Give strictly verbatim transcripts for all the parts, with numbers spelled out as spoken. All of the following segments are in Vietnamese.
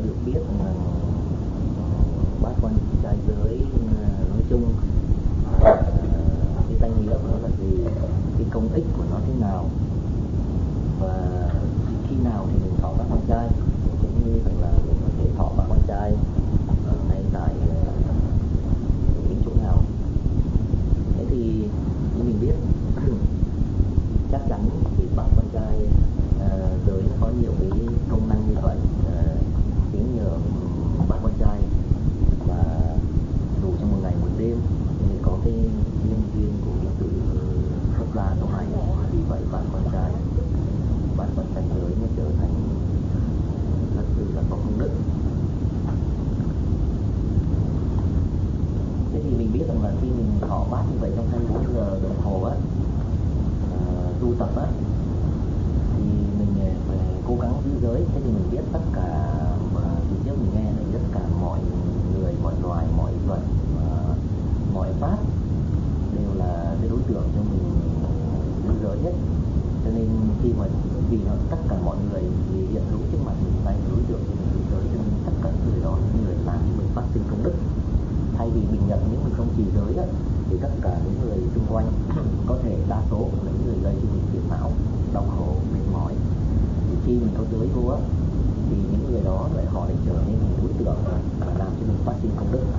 được biết là bát quan trai giới nói chung, cái danh nghĩa của nó là gì, cái công ích của nó thế nào, và khi nào thì mình thọ bát quan trai, cũng như rằng là mình có thể thọ bát quan trai ở ngay tại những chỗ nào. Thế thì như mình biết chắc chắn thì bát quan trai giới nó có nhiều cái công năng như vậy. Chính nhờ bát quan trai mà đủ trong một ngày một đêm thì có cái nhân duyên của cái sự xuất gia trong này, vì vậy bát quan trai bát quan trai giới nó trở thành rất là có công đức. Thế thì mình biết rằng là khi mình thọ bát như vậy trong hai mươi bốn giờ đồng hồ á, uh, tu tập á, thì mình phải cố gắng giữ giới. Thế thì mình biết tất cả mà từ trước mình nghe là tất cả mọi người, mọi loài, mọi vật, uh, mọi pháp đều là cái đối tượng cho mình giữ giới hết. Cho nên khi mà vì nó tất cả mọi người thì hiện hữu trước mặt mình là đối tượng cho mình giữ giới, cho nên tất cả người đó những người làm cho mình phát sinh công đức. Thay vì mình nhận những mình không trì giới á, thì tất cả những người xung quanh có thể đa số là những người gây cho mình phiền não, đau khổ, mệt mỏi. Thì khi mình có giới vô á, thì những người đó lại họ lại trở nên một đối tượng và làm cho mình phát sinh công đức.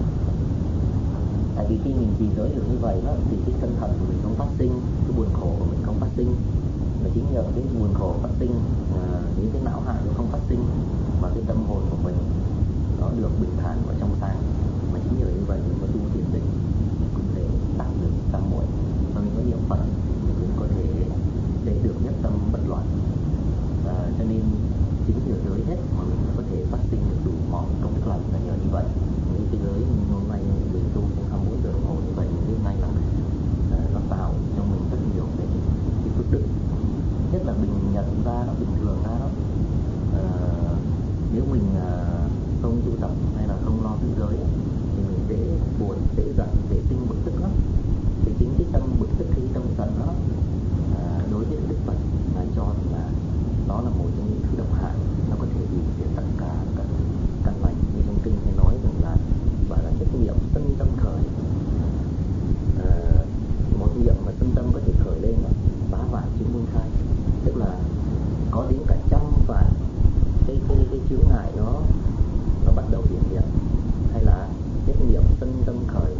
Tại vì khi mình trì giới được như vậy đó, thì cái sân hận của mình không phát sinh, cái buồn khổ của mình không phát sinh. Và chính nhờ cái buồn khổ phát sinh, à, những cái não hại nó không phát sinh, mà cái tâm hồn của mình nó được bình thản và trong sáng. Mà chính nhờ như vậy mình có tu thiền định, mình có thể đạt được tam muội, và mình có niệm Phật, mình cũng có thể để được nhất tâm bất loạn. À, cho nên chính nhờ giới hết mà mình có thể phát sinh được đủ mọi công đức lành là nhờ như vậy. Những cái giới hôm nay mình tu trong hai mươi bốn giờ đồng hồ như vậy, mình biết ngay là à, nó tạo cho mình rất nhiều cái, cái phước đức. Nhất là mình nhận ra nó bình thường ra đó, à, nếu mình à, không tu tập hay là không lo giữ giới thì mình dễ buồn, dễ giận, dễ sinh bực tức lắm. Thì chính cái tâm bực tức, cái tâm giận đó, à, đối với Đức Phật là cho là đó là một trong những thứ độc hại, nó có thể hủy diệt tất cả các căn lành. Như trong kinh hay nói rằng là gọi là nhất niệm sân tâm khởi, à, một niệm mà sân tâm có thể khởi lên đó, bá vạn chứng muôn khai, tức là có đến cả trăm vạn cái cái cái chướng ngại nó nó bắt đầu hiện hiện. Hay là nhất niệm sân tâm khởi,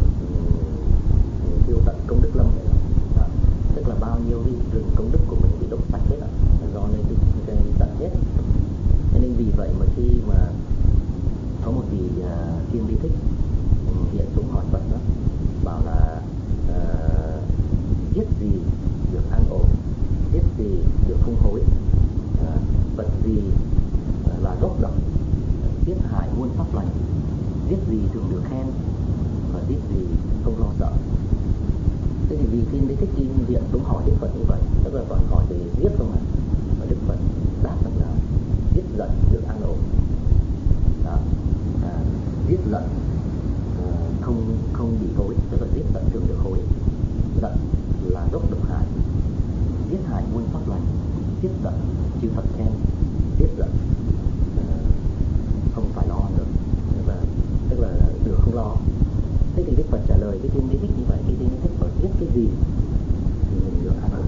tiêu tận công đức lâm này đó. Tức là bao nhiêu cái rừng công đức của mình bị đốt sạch hết, do nên cái, cái tận hết. Cho nên vì vậy mà khi mà có một vị uh, thiên lý thích hiện xuống hỏi Phật đó, bảo là uh, giết gì được an ổn, giết gì được không hối, uh, vật gì uh, là gốc độc, giết hại muôn pháp lành, giết gì thường được khen, và giết gì không lo sợ. Thế thì vì thiên lý thích kim hiện xuống hỏi Đức Phật như vậy, tức là còn hỏi về giết không ạ? Và Đức Phật đáp rằng là giết giận được an ổn. Đó. À, giết giận à, không không bị hối, tức là giết giận thường được hối. Giận là gốc độc hại, giết hại muôn pháp lành, giết giận chư Phật khen, giết giận à, không phải lo nữa, tức là tức là được không lo. Thế thì Đức Phật trả lời cái thiên lý thích như vậy, cái thiên lý thích hỏi giết cái gì thì mình được an ổn,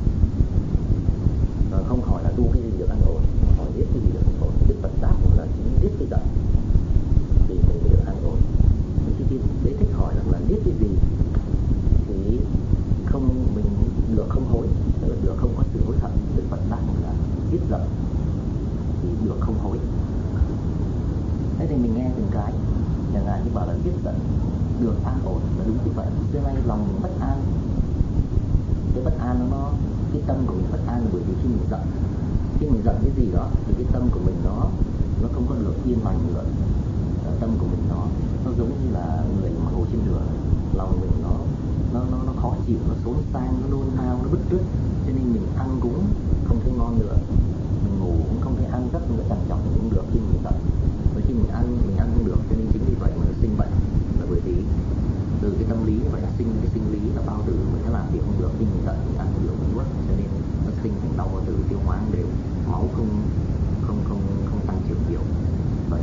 và không hỏi là tu cái gì được an ổn, hỏi giết cái gì được an ổn. Đức Phật đáp là chính giết cái giận thì mình được an ổn. Cái thiên lý thích hỏi rằng là giết cái gì thì không mình được không hối, tức là được không có sự hối hận. Đức Phật đáp là giết giận thì được không hối. Thế thì mình nghe từng cái, chẳng hạn như bảo là giết giận được an ổn là đúng như vậy. Xưa nay lòng mình bất an, cái bất an nó, cái tâm của mình bất an là bởi vì khi mình giận, khi mình giận cái gì đó thì cái tâm của mình nó nó không có được yên lành nữa. Tâm của mình nó nó giống như là người mà ngồi trên đường, lòng mình nó nó nó nó khó chịu, nó xốn sang, nó nôn nao, nó bứt rứt, cho nên mình ăn cũng không thấy ngon nữa, mình ngủ cũng không thấy ăn giấc nữa, trằn trọc cũng được khi mình giận. Và khi mình ăn mình ăn không được, cho nên chính vì vậy mà nó sinh bệnh, là bởi vì từ cái tâm lý vậy nó sinh cái sinh lý là bao tử mình nó làm việc không được, khi mình giận mình ăn không được, mình nuốt, cho nên nó sinh thành đau bao tử, tiêu hóa đều, máu không không không không tăng trưởng nhiều.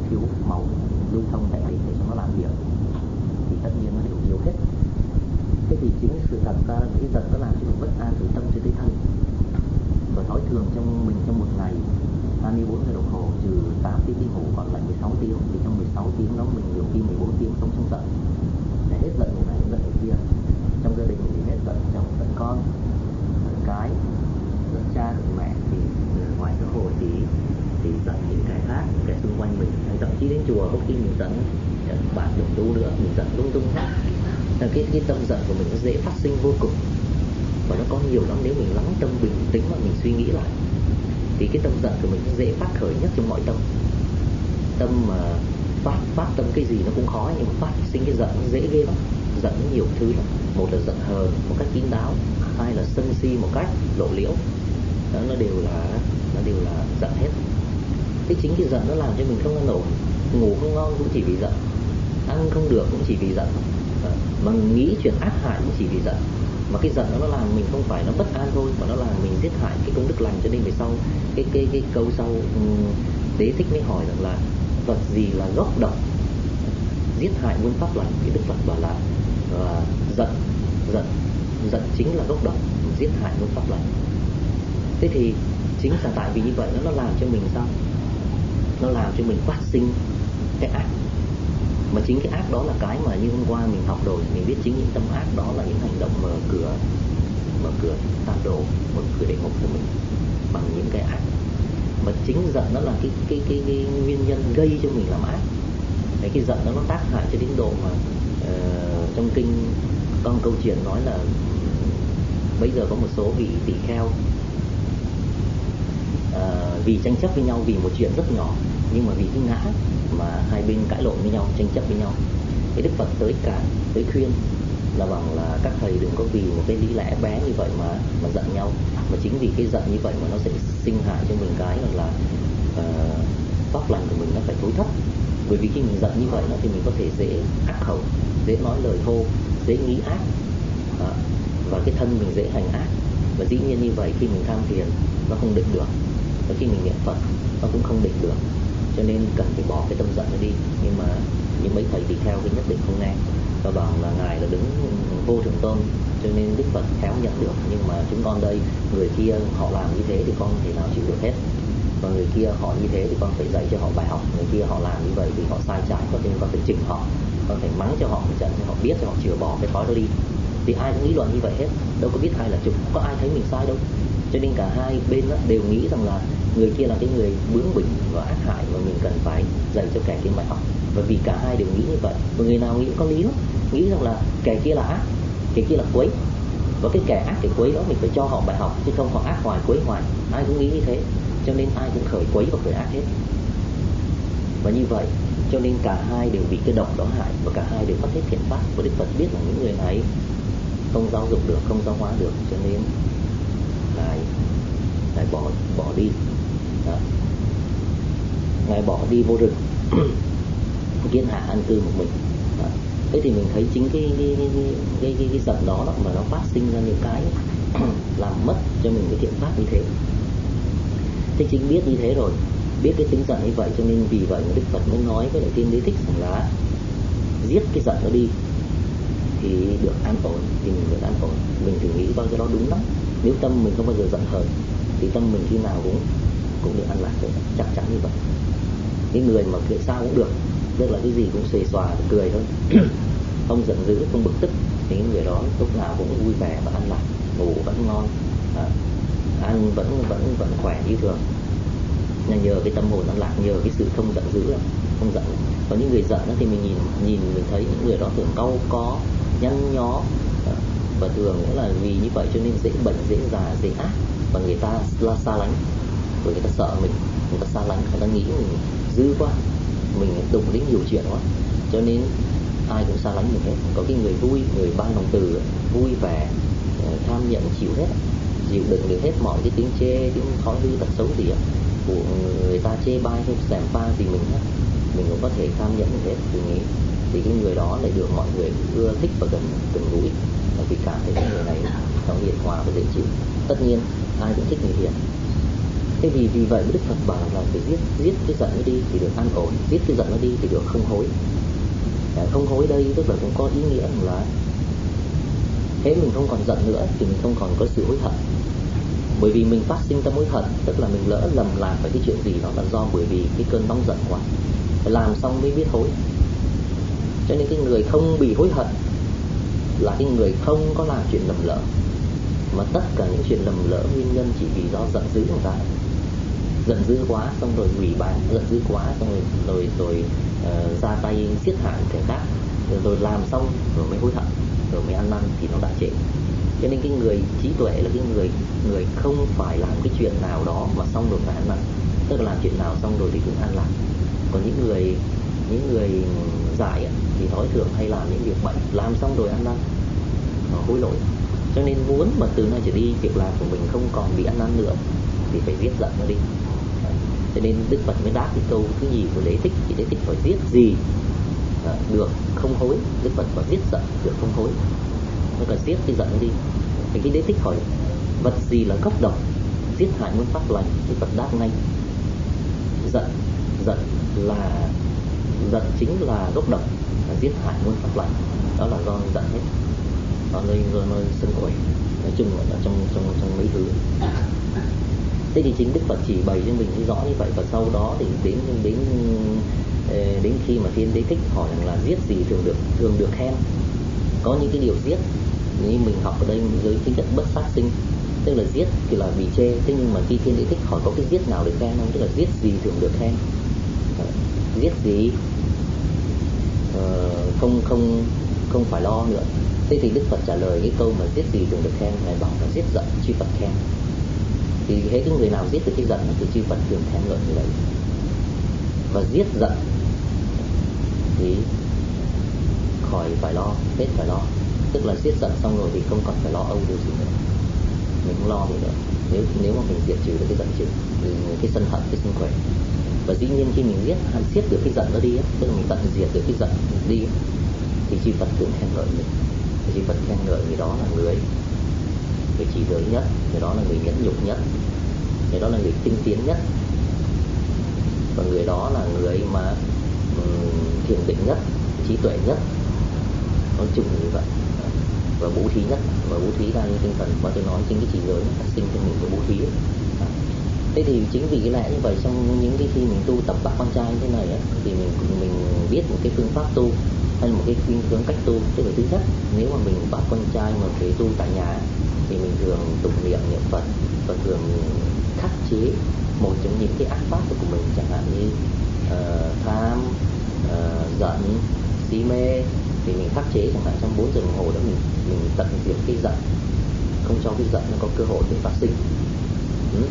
thiếu máu lưu thông tại đấy để cho nó làm việc, thì tất nhiên nó đều yếu hết. Thế thì chính sự thật ra cái giận nó làm cho mình bất an từ tâm cho tới thân. Và thói thường trong mình trong một ngày hai mươi bốn giờ đồng hồ trừ tám tiếng đi ngủ còn lại mười sáu tiếng, thì trong mười sáu tiếng đó mình nhiều khi mười bốn tiếng sống trong giận, để hết giận người này giận người kia. Trong gia đình thì hết giận chồng giận con, giận cái, giận cha giận mẹ, thì ngoài xã hội thì thì giận những cái khác, những cái xung quanh mình, thậm chí đến chùa có khi mình giận bạn đồng tu nữa, mình giận lung tung hết. Cái cái tâm giận của mình nó dễ phát sinh vô cùng, và nó có nhiều lắm. Nếu mình lắng tâm bình tĩnh mà mình suy nghĩ lại thì cái tâm giận của mình nó dễ phát khởi nhất trong mọi tâm. Tâm mà phát phát tâm cái gì nó cũng khó, nhưng mà phát sinh cái giận nó dễ ghê lắm. Giận nó nhiều thứ lắm. Một là giận hờn một cách kín đáo, hai là sân si một cách lộ liễu. Đó, nó đều là nó đều là giận hết. Cái chính cái giận nó làm cho mình không ăn nổi, ngủ không ngon cũng chỉ vì giận, ăn không được cũng chỉ vì giận, mà nghĩ chuyện ác hại cũng chỉ vì giận. Mà cái giận đó nó làm mình không phải nó bất an thôi, mà nó làm mình giết hại cái công đức lành. Cho nên về sau cái cái cái câu sau Đế Thích mới hỏi rằng là vật gì là gốc độc giết hại muôn pháp lành, thì Đức Phật bảo là uh, giận giận giận chính là gốc độc giết hại muôn pháp lành. Thế thì chính là tại vì như vậy nó nó làm cho mình sao? Nó làm cho mình phát sinh cái ác. Mà chính cái ác đó là cái mà như hôm qua mình học rồi, mình biết chính những tâm ác đó là những hành động mở cửa mở cửa tam độ, mở cửa địa ngục của mình bằng những cái ác. Mà chính giận nó là cái cái cái, cái nguyên nhân gây cho mình làm ác. Đấy, cái giận đó nó tác hại cho đến độ mà uh, trong kinh có một câu chuyện nói là bây giờ có một số vị tỳ kheo uh, vì tranh chấp với nhau vì một chuyện rất nhỏ, nhưng mà vì cái ngã mà hai bên cãi lộn với nhau, tranh chấp với nhau. Cái Đức Phật tới cả tới khuyên là bằng là các thầy đừng có vì một cái lý lẽ bé như vậy mà mà giận nhau, mà chính vì cái giận như vậy mà nó sẽ sinh hại cho mình cái là uh, pháp lành của mình nó phải thối thất. Bởi vì khi mình giận như vậy nó thì mình có thể dễ ác khẩu, dễ nói lời thô, dễ nghĩ ác, uh, và cái thân mình dễ hành ác. Và dĩ nhiên như vậy khi mình tham thiền nó không định được, và khi mình niệm Phật nó cũng không định được. Cho nên cần phải bỏ cái tâm giận nó đi. Nhưng mà những mấy thầy tỳ kheo thì nhất định không nghe, và bảo là ngài là đứng vô thượng tôn, cho nên Đức Phật khéo nhận được. Nhưng mà chúng con đây, người kia họ làm như thế thì con không thể nào chịu được hết, và người kia họ như thế thì con phải dạy cho họ bài học. Người kia họ làm như vậy thì họ sai trái, có nên con phải chỉnh họ, con phải mắng cho họ một trận cho họ biết, cho họ chừa bỏ cái thói đó đi. Thì ai cũng nghĩ luận như vậy hết, đâu có biết ai là chúng, có ai thấy mình sai đâu. Cho nên cả hai bên đó đều nghĩ rằng là người kia là cái người bướng bỉnh và ác hại, và mình cần phải dạy cho kẻ kia bài học. Bởi vì cả hai đều nghĩ như vậy, và người nào nghĩ có lý lắm, nghĩ rằng là kẻ kia là ác, kẻ kia là quấy, và cái kẻ ác kẻ quấy đó mình phải cho họ bài học, chứ không họ ác hoài quấy hoài. Ai cũng nghĩ như thế, cho nên ai cũng khởi quấy và khởi ác hết. Và như vậy cho nên cả hai đều bị cái độc đó hại, và cả hai đều mất hết thiện pháp. Và Đức Phật biết là những người này không giáo dục được, không giáo hóa được, cho nên ngài ngài bỏ bỏ đi đó. Ngài bỏ đi vô rừng kiến hạ an cư một mình đó. Thế thì mình thấy chính cái cái cái cái, cái, cái giận đó, đó mà nó phát sinh ra những cái làm mất cho mình cái thiện pháp như thế. Thế chính biết như thế rồi, biết cái tính giận như vậy, cho nên vì vậy mà Đức Phật mới nói với lại Tiên Đế Thích rằng là giết cái giận nó đi thì được an ổn, thì mình được an ổn. Mình thử nghĩ coi cái đó đúng lắm. Nếu tâm mình không bao giờ giận hờn thì tâm mình khi nào cũng cũng được an lạc rồi, chắc chắn như vậy. Cái người mà cười sao cũng được, tức là cái gì cũng xuề xòa cười thôi, không giận dữ, không bực tức, thì những người đó lúc nào cũng vui vẻ và an lạc, ngủ vẫn ngon, à, ăn vẫn vẫn vẫn khỏe như thường. Là nhờ cái tâm hồn an lạc, nhờ cái sự không giận dữ, không giận. Còn những người giận đó thì mình nhìn nhìn mình thấy những người đó thường cau có, nhăn nhó, và thường cũng là vì như vậy cho nên dễ bệnh, dễ già, dễ ác, và người ta là xa lánh, bởi người ta sợ mình, người ta xa lánh, người ta nghĩ mình dữ quá, mình đụng đến nhiều chuyện quá, cho nên ai cũng xa lánh mình hết. Có cái người vui, người ban lòng từ, vui vẻ, tham nhận chịu hết, chịu đựng được hết mọi cái tiếng chê, tiếng thói hư tật xấu gì của người ta chê bai hay xẻm pha gì mình hết, mình cũng có thể tham nhận được hết. Thì nghĩ thì cái người đó lại được mọi người ưa thích và gần gần gũi, vì cảm thấy cái người này nó hiền hòa và dễ chịu. Tất nhiên ai cũng thích người hiền, Thế vì vì vậy Đức Phật bảo là phải giết giết cái giận nó đi thì được an ổn, giết cái giận nó đi thì được không hối. À, không hối đây tức là cũng có ý nghĩa là thế mình không còn giận nữa thì mình không còn có sự hối hận. Bởi vì mình phát sinh tâm hối hận, tức là mình lỡ lầm làm phải cái chuyện gì đó là do bởi vì cái cơn nóng giận quá. Phải làm xong mới biết hối. Cho nên cái người không bị hối hận là cái người không có làm chuyện lầm lỡ. Mà tất cả những chuyện lầm lỡ nguyên nhân chỉ vì do giận dữ người ta. Giận dữ quá xong rồi hủy bán, giận dữ quá xong rồi rồi, rồi uh, ra tay giết hại kẻ khác, rồi, rồi làm xong rồi mới hối hận, rồi mới ăn năn thì nó đã trễ. Cho nên cái người trí tuệ là cái người người không phải làm cái chuyện nào đó mà xong rồi phải ăn năn, tức là làm chuyện nào xong rồi thì cũng ăn làm. Còn những người những người dại thì thói thường hay làm những việc bậy, làm xong rồi ăn năn, hối lỗi. Cho nên muốn mà từ nay trở đi việc làm của mình không còn bị ăn năn nữa thì phải giết giận nó đi. Cho nên Đức Phật mới đáp cái câu thứ nhì của Đế Thích, thì Đế Thích phải giết gì à, được không hối, Đức Phật phải giết giận được không hối, nó cần giết cái giận nó đi. Thì cái Đế Thích hỏi vật gì là gốc độc, giết hại muốn phát lành, Đức Phật đáp ngay giận. Giận là giận chính là gốc độc, là giết hại muốn phát lành, đó là do giận hết. Nó nơi nơi nơi sân quẩy, nói chung là trong trong trong mấy thứ. Thế thì chính Đức Phật chỉ bày cho mình thấy rõ như vậy, và sau đó thì đến đến đến khi mà Thiên Đế Thích hỏi rằng là giết gì thường được thường được khen. Có những cái điều giết như mình học ở đây giới tính chất bất sát sinh, tức là giết thì là bị chê. Thế nhưng mà khi Thiên Đế Thích hỏi có cái giết nào được khen không, tức là giết gì thường được khen. Giết gì uh, không không không phải lo nữa. Thế thì Đức Phật trả lời cái câu mà giết gì thường được khen, Ngài bảo là giết giận chư Phật khen. Thì thế cái người nào giết được cái giận thì chư Phật thường khen ngợi như vậy. Và giết giận thì khỏi phải lo, hết phải lo. Tức là giết giận xong rồi thì không còn phải lo âu điều gì nữa, mình không lo gì nữa. Nếu nếu mà mình diệt trừ được cái giận trừ, cái sân hận, cái sân quệ. Và dĩ nhiên khi mình giết giết được cái giận nó đi, tức là mình tận diệt được cái giận đi, thì chư Phật thường khen ngợi mình. Chư Phật khen ngợi người đó là người người chỉ giới nhất, người đó là người nhẫn nhục nhất, người đó là người tinh tiến nhất, và người đó là người mà um, thiền định nhất, trí tuệ nhất, nói chung như vậy. Và bố thí nhất, và bố thí ra như tinh thần mà tôi nói, chính cái chỉ giới nó phát sinh cho mình của bố thí. Thế thì chính vì cái lẽ như vậy, trong những cái khi mình tu tập bát quan trai như thế này ấy, thì mình mình biết một cái phương pháp tu hay là một cái phương hướng cách tu. Tức là thứ nhất, nếu mà mình bát quan trai mà phải tu tại nhà thì mình thường tụng niệm niệm Phật và thường khắc chế một trong những cái ác pháp của mình, chẳng hạn như uh, tham, uh, giận, si mê, thì mình khắc chế chẳng hạn trong bốn giờ đồng hồ đó mình mình tận diệt cái giận, không cho cái giận nó có cơ hội để phát sinh. Ừ.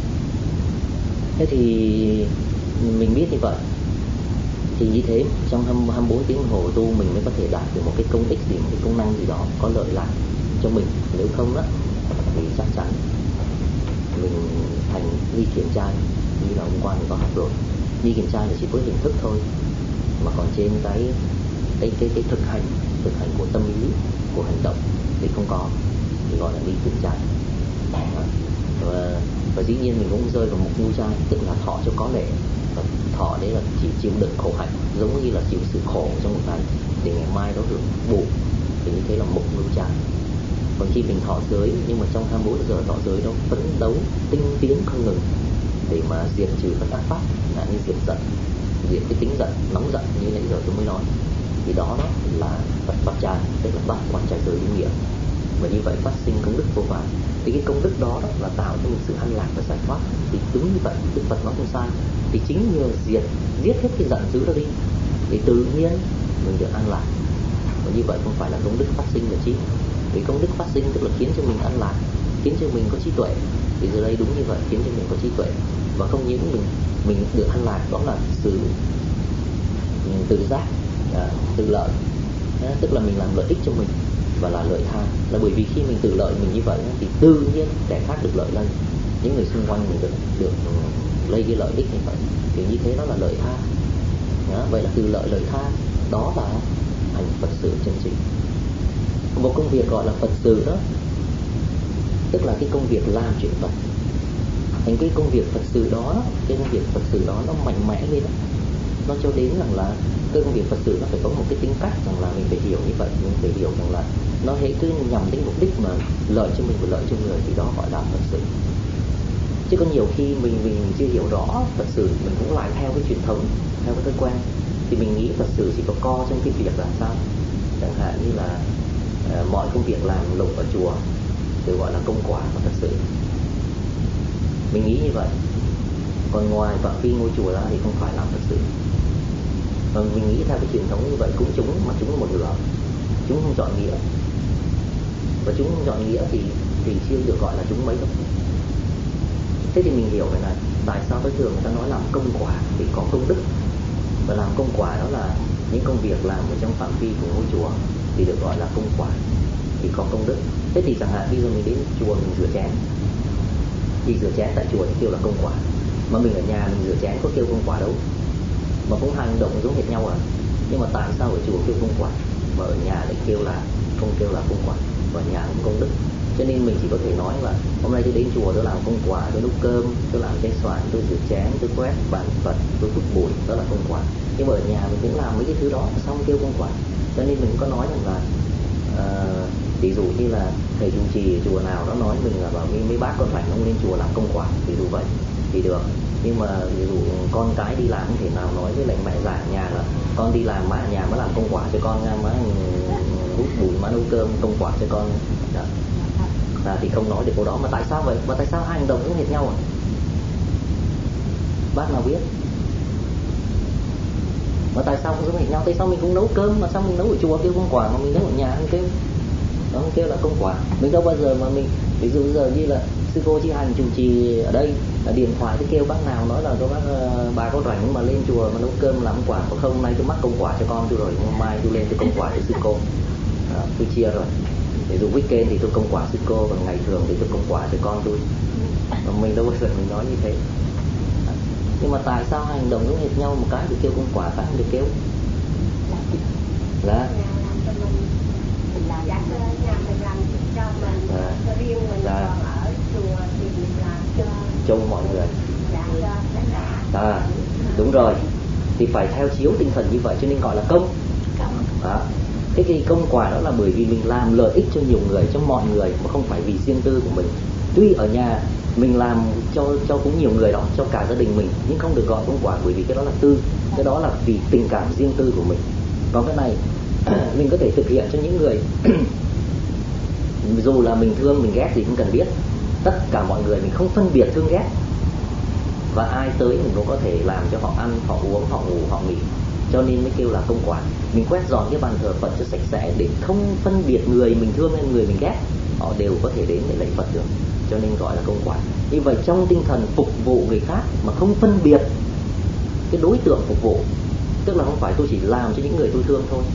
Thế thì mình biết như vậy thì như thế trong hai mươi bốn tiếng đồng hồ tu mình mới có thể đạt được một cái công ích gì, một cái công năng gì đó có lợi lạc cho mình. Nếu không đó thì chắc chắn mình thành nghi kiển trai, như là hôm qua mình có học rồi. Nghi kiển trai là chỉ với hình thức thôi, mà còn trên cái cái cái cái thực hành thực hành của tâm lý, của hành động thì không có, thì gọi là nghi kiển trai. Và, và dĩ nhiên mình cũng rơi vào một nhu trai, tức là thọ cho có lệ. Và thọ đấy là chỉ chịu đựng khổ hạnh, giống như là chịu sự khổ trong một ngày để ngày mai nó được bù, thì như thế là một nhu trai. Còn khi mình thọ giới, nhưng mà trong hai mươi bốn giờ thọ giới đó phấn đấu tinh tiến không ngừng để mà diệt trừ các ác pháp, là như diệt giận, diệt cái tính giận, nóng giận như nãy giờ tôi mới nói, thì đó, đó là Phật Pháp trai, tức là bát quan trai giới đúng nghĩa. Và như vậy phát sinh công đức vô vàn. Thì cái công đức đó, đó là tạo cho mình sự an lạc và giải thoát. Thì đúng như vậy, Đức Phật nói không sai. Thì chính nhờ diệt giết hết cái giận dữ đó đi thì tự nhiên mình được an lạc. Và như vậy không phải là công đức phát sinh là chi. Vì công đức phát sinh tức là khiến cho mình an lạc, khiến cho mình có trí tuệ. Thì giờ đây đúng như vậy, khiến cho mình có trí tuệ. Và không những mình mình được an lạc, đó là sự tự giác, à, tự lợi, à, tức là mình làm lợi ích cho mình và là lợi tha. Là bởi vì khi mình tự lợi mình như vậy thì tự nhiên kẻ khác được lợi lây, những người xung quanh mình được được lấy cái lợi ích như vậy, thì như thế nó là lợi tha. Đó, vậy là từ lợi lợi tha, đó là hành Phật sự chân chính. Một công việc gọi là Phật sự đó, tức là cái công việc làm chuyện Phật. thành cái công việc Phật sự đó, cái công việc Phật sự đó nó mạnh mẽ lên đó. Nó cho đến rằng là cái công việc Phật sự nó phải có một cái tính cách rằng là mình phải hiểu như vậy, mình phải hiểu rằng là nó hễ cứ nhằm đến mục đích mà lợi cho mình và lợi cho người thì đó gọi là Phật sự. Chứ có nhiều khi mình mình chưa hiểu rõ Phật sự, mình cũng lại theo cái truyền thống, theo cái thói quen, thì mình nghĩ Phật sự chỉ có co trong cái việc là sao, chẳng hạn như là uh, mọi công việc làm lụng ở chùa đều gọi là công quả và Phật sự. Mình nghĩ như vậy. Còn ngoài phạm vi ngôi chùa ra thì không phải làm Phật sự. Và mình nghĩ theo cái truyền thống như vậy cũng chúng, mà chúng là một nửa, chúng không chọn nghĩa. Và chúng không chọn nghĩa thì thì chưa được gọi là chúng mấy đâu. Thế thì mình hiểu cái này, tại sao tối thường người ta nói làm công quả thì có công đức. Và làm công quả đó là những công việc làm ở trong phạm vi của ngôi chùa thì được gọi là công quả, thì có công đức. Thế thì chẳng hạn bây giờ mình đến chùa mình rửa chén, thì rửa chén tại chùa thì kêu là công quả. Mà mình ở nhà mình rửa chén có kêu công quả đâu, mà cũng hành động giống hệt nhau à. Nhưng mà tại sao ở chùa kêu công quả mà ở nhà lại kêu là không kêu là công quả, và ở nhà cũng công đức? Cho nên mình chỉ có thể nói là hôm nay tôi đến chùa tôi làm công quả, tôi nấu cơm, tôi làm chén xoạn, tôi rửa chén, tôi quét bàn Phật, tôi hút bụi, đó là công quả. Nhưng mà ở nhà mình cũng làm mấy cái thứ đó, xong kêu công quả. Cho nên mình có nói rằng là uh, ví dụ như là thầy trụ trì chùa nào đó nói mình là bảo mấy, mấy bác con phải không lên chùa làm công quả, ví dụ vậy thì được. Nhưng mà ví dụ con cái đi làm không thể nào nói với lại mẹ già ở nhà là con đi làm mà nhà mới làm công quả cho con, má hút bụi, má nấu cơm công quả cho con đó. À, thì không nói được câu đó. Mà tại sao vậy? Mà tại sao hai hành động cũng hệt nhau à? Bác nào biết? Mà tại sao cũng giống hệt nhau? Tại sao mình cũng nấu cơm mà sao mình nấu ở chùa kêu công quả, mà mình nấu ở nhà không kêu? Đó không kêu là công quả. Mình đâu bao giờ mà mình, ví dụ giờ như là sư cô Chi Hành trụ trì ở đây là điện thoại tôi kêu bác nào nói là có bác bà có rảnh mà lên chùa mà nấu cơm làm quả, có không nay tôi mắc công quả cho con tôi rồi, hôm mai tôi lên tôi công quả cho sư cô. Đó, tôi chia rồi. Ví dụ weekend thì tôi công quả sư cô, còn ngày thường thì tôi công quả cho con tôi. Mà mình đâu bao giờ mình nói như thế. Nhưng mà tại sao hành động giống hệt nhau, một cái được kêu công quả, cái không được kêu? Là trông mọi người. À, đúng rồi. Thì phải theo chiếu tinh thần như vậy cho nên gọi là công. Đó. Cái cái công quả đó là bởi vì mình làm lợi ích cho nhiều người, cho mọi người, mà không phải vì riêng tư của mình. Tuy ở nhà mình làm cho cho cũng nhiều người đó, cho cả gia đình mình, nhưng không được gọi công quả bởi vì cái đó là tư, cái đó là vì tình cảm riêng tư của mình. Còn cái này mình có thể thực hiện cho những người dù là mình thương mình ghét thì không cần biết, tất cả mọi người mình không phân biệt thương ghét, và ai tới mình cũng có thể làm cho họ ăn, họ uống, họ ngủ, họ nghỉ, cho nên mới kêu là công quả. Mình quét dọn cái bàn thờ Phật cho sạch sẽ để không phân biệt người mình thương hay người mình ghét, họ đều có thể đến để lạy Phật được, cho nên gọi là công quả. Như vậy trong tinh thần phục vụ người khác mà không phân biệt cái đối tượng phục vụ, tức là không phải tôi chỉ làm cho những người tôi thương thôi,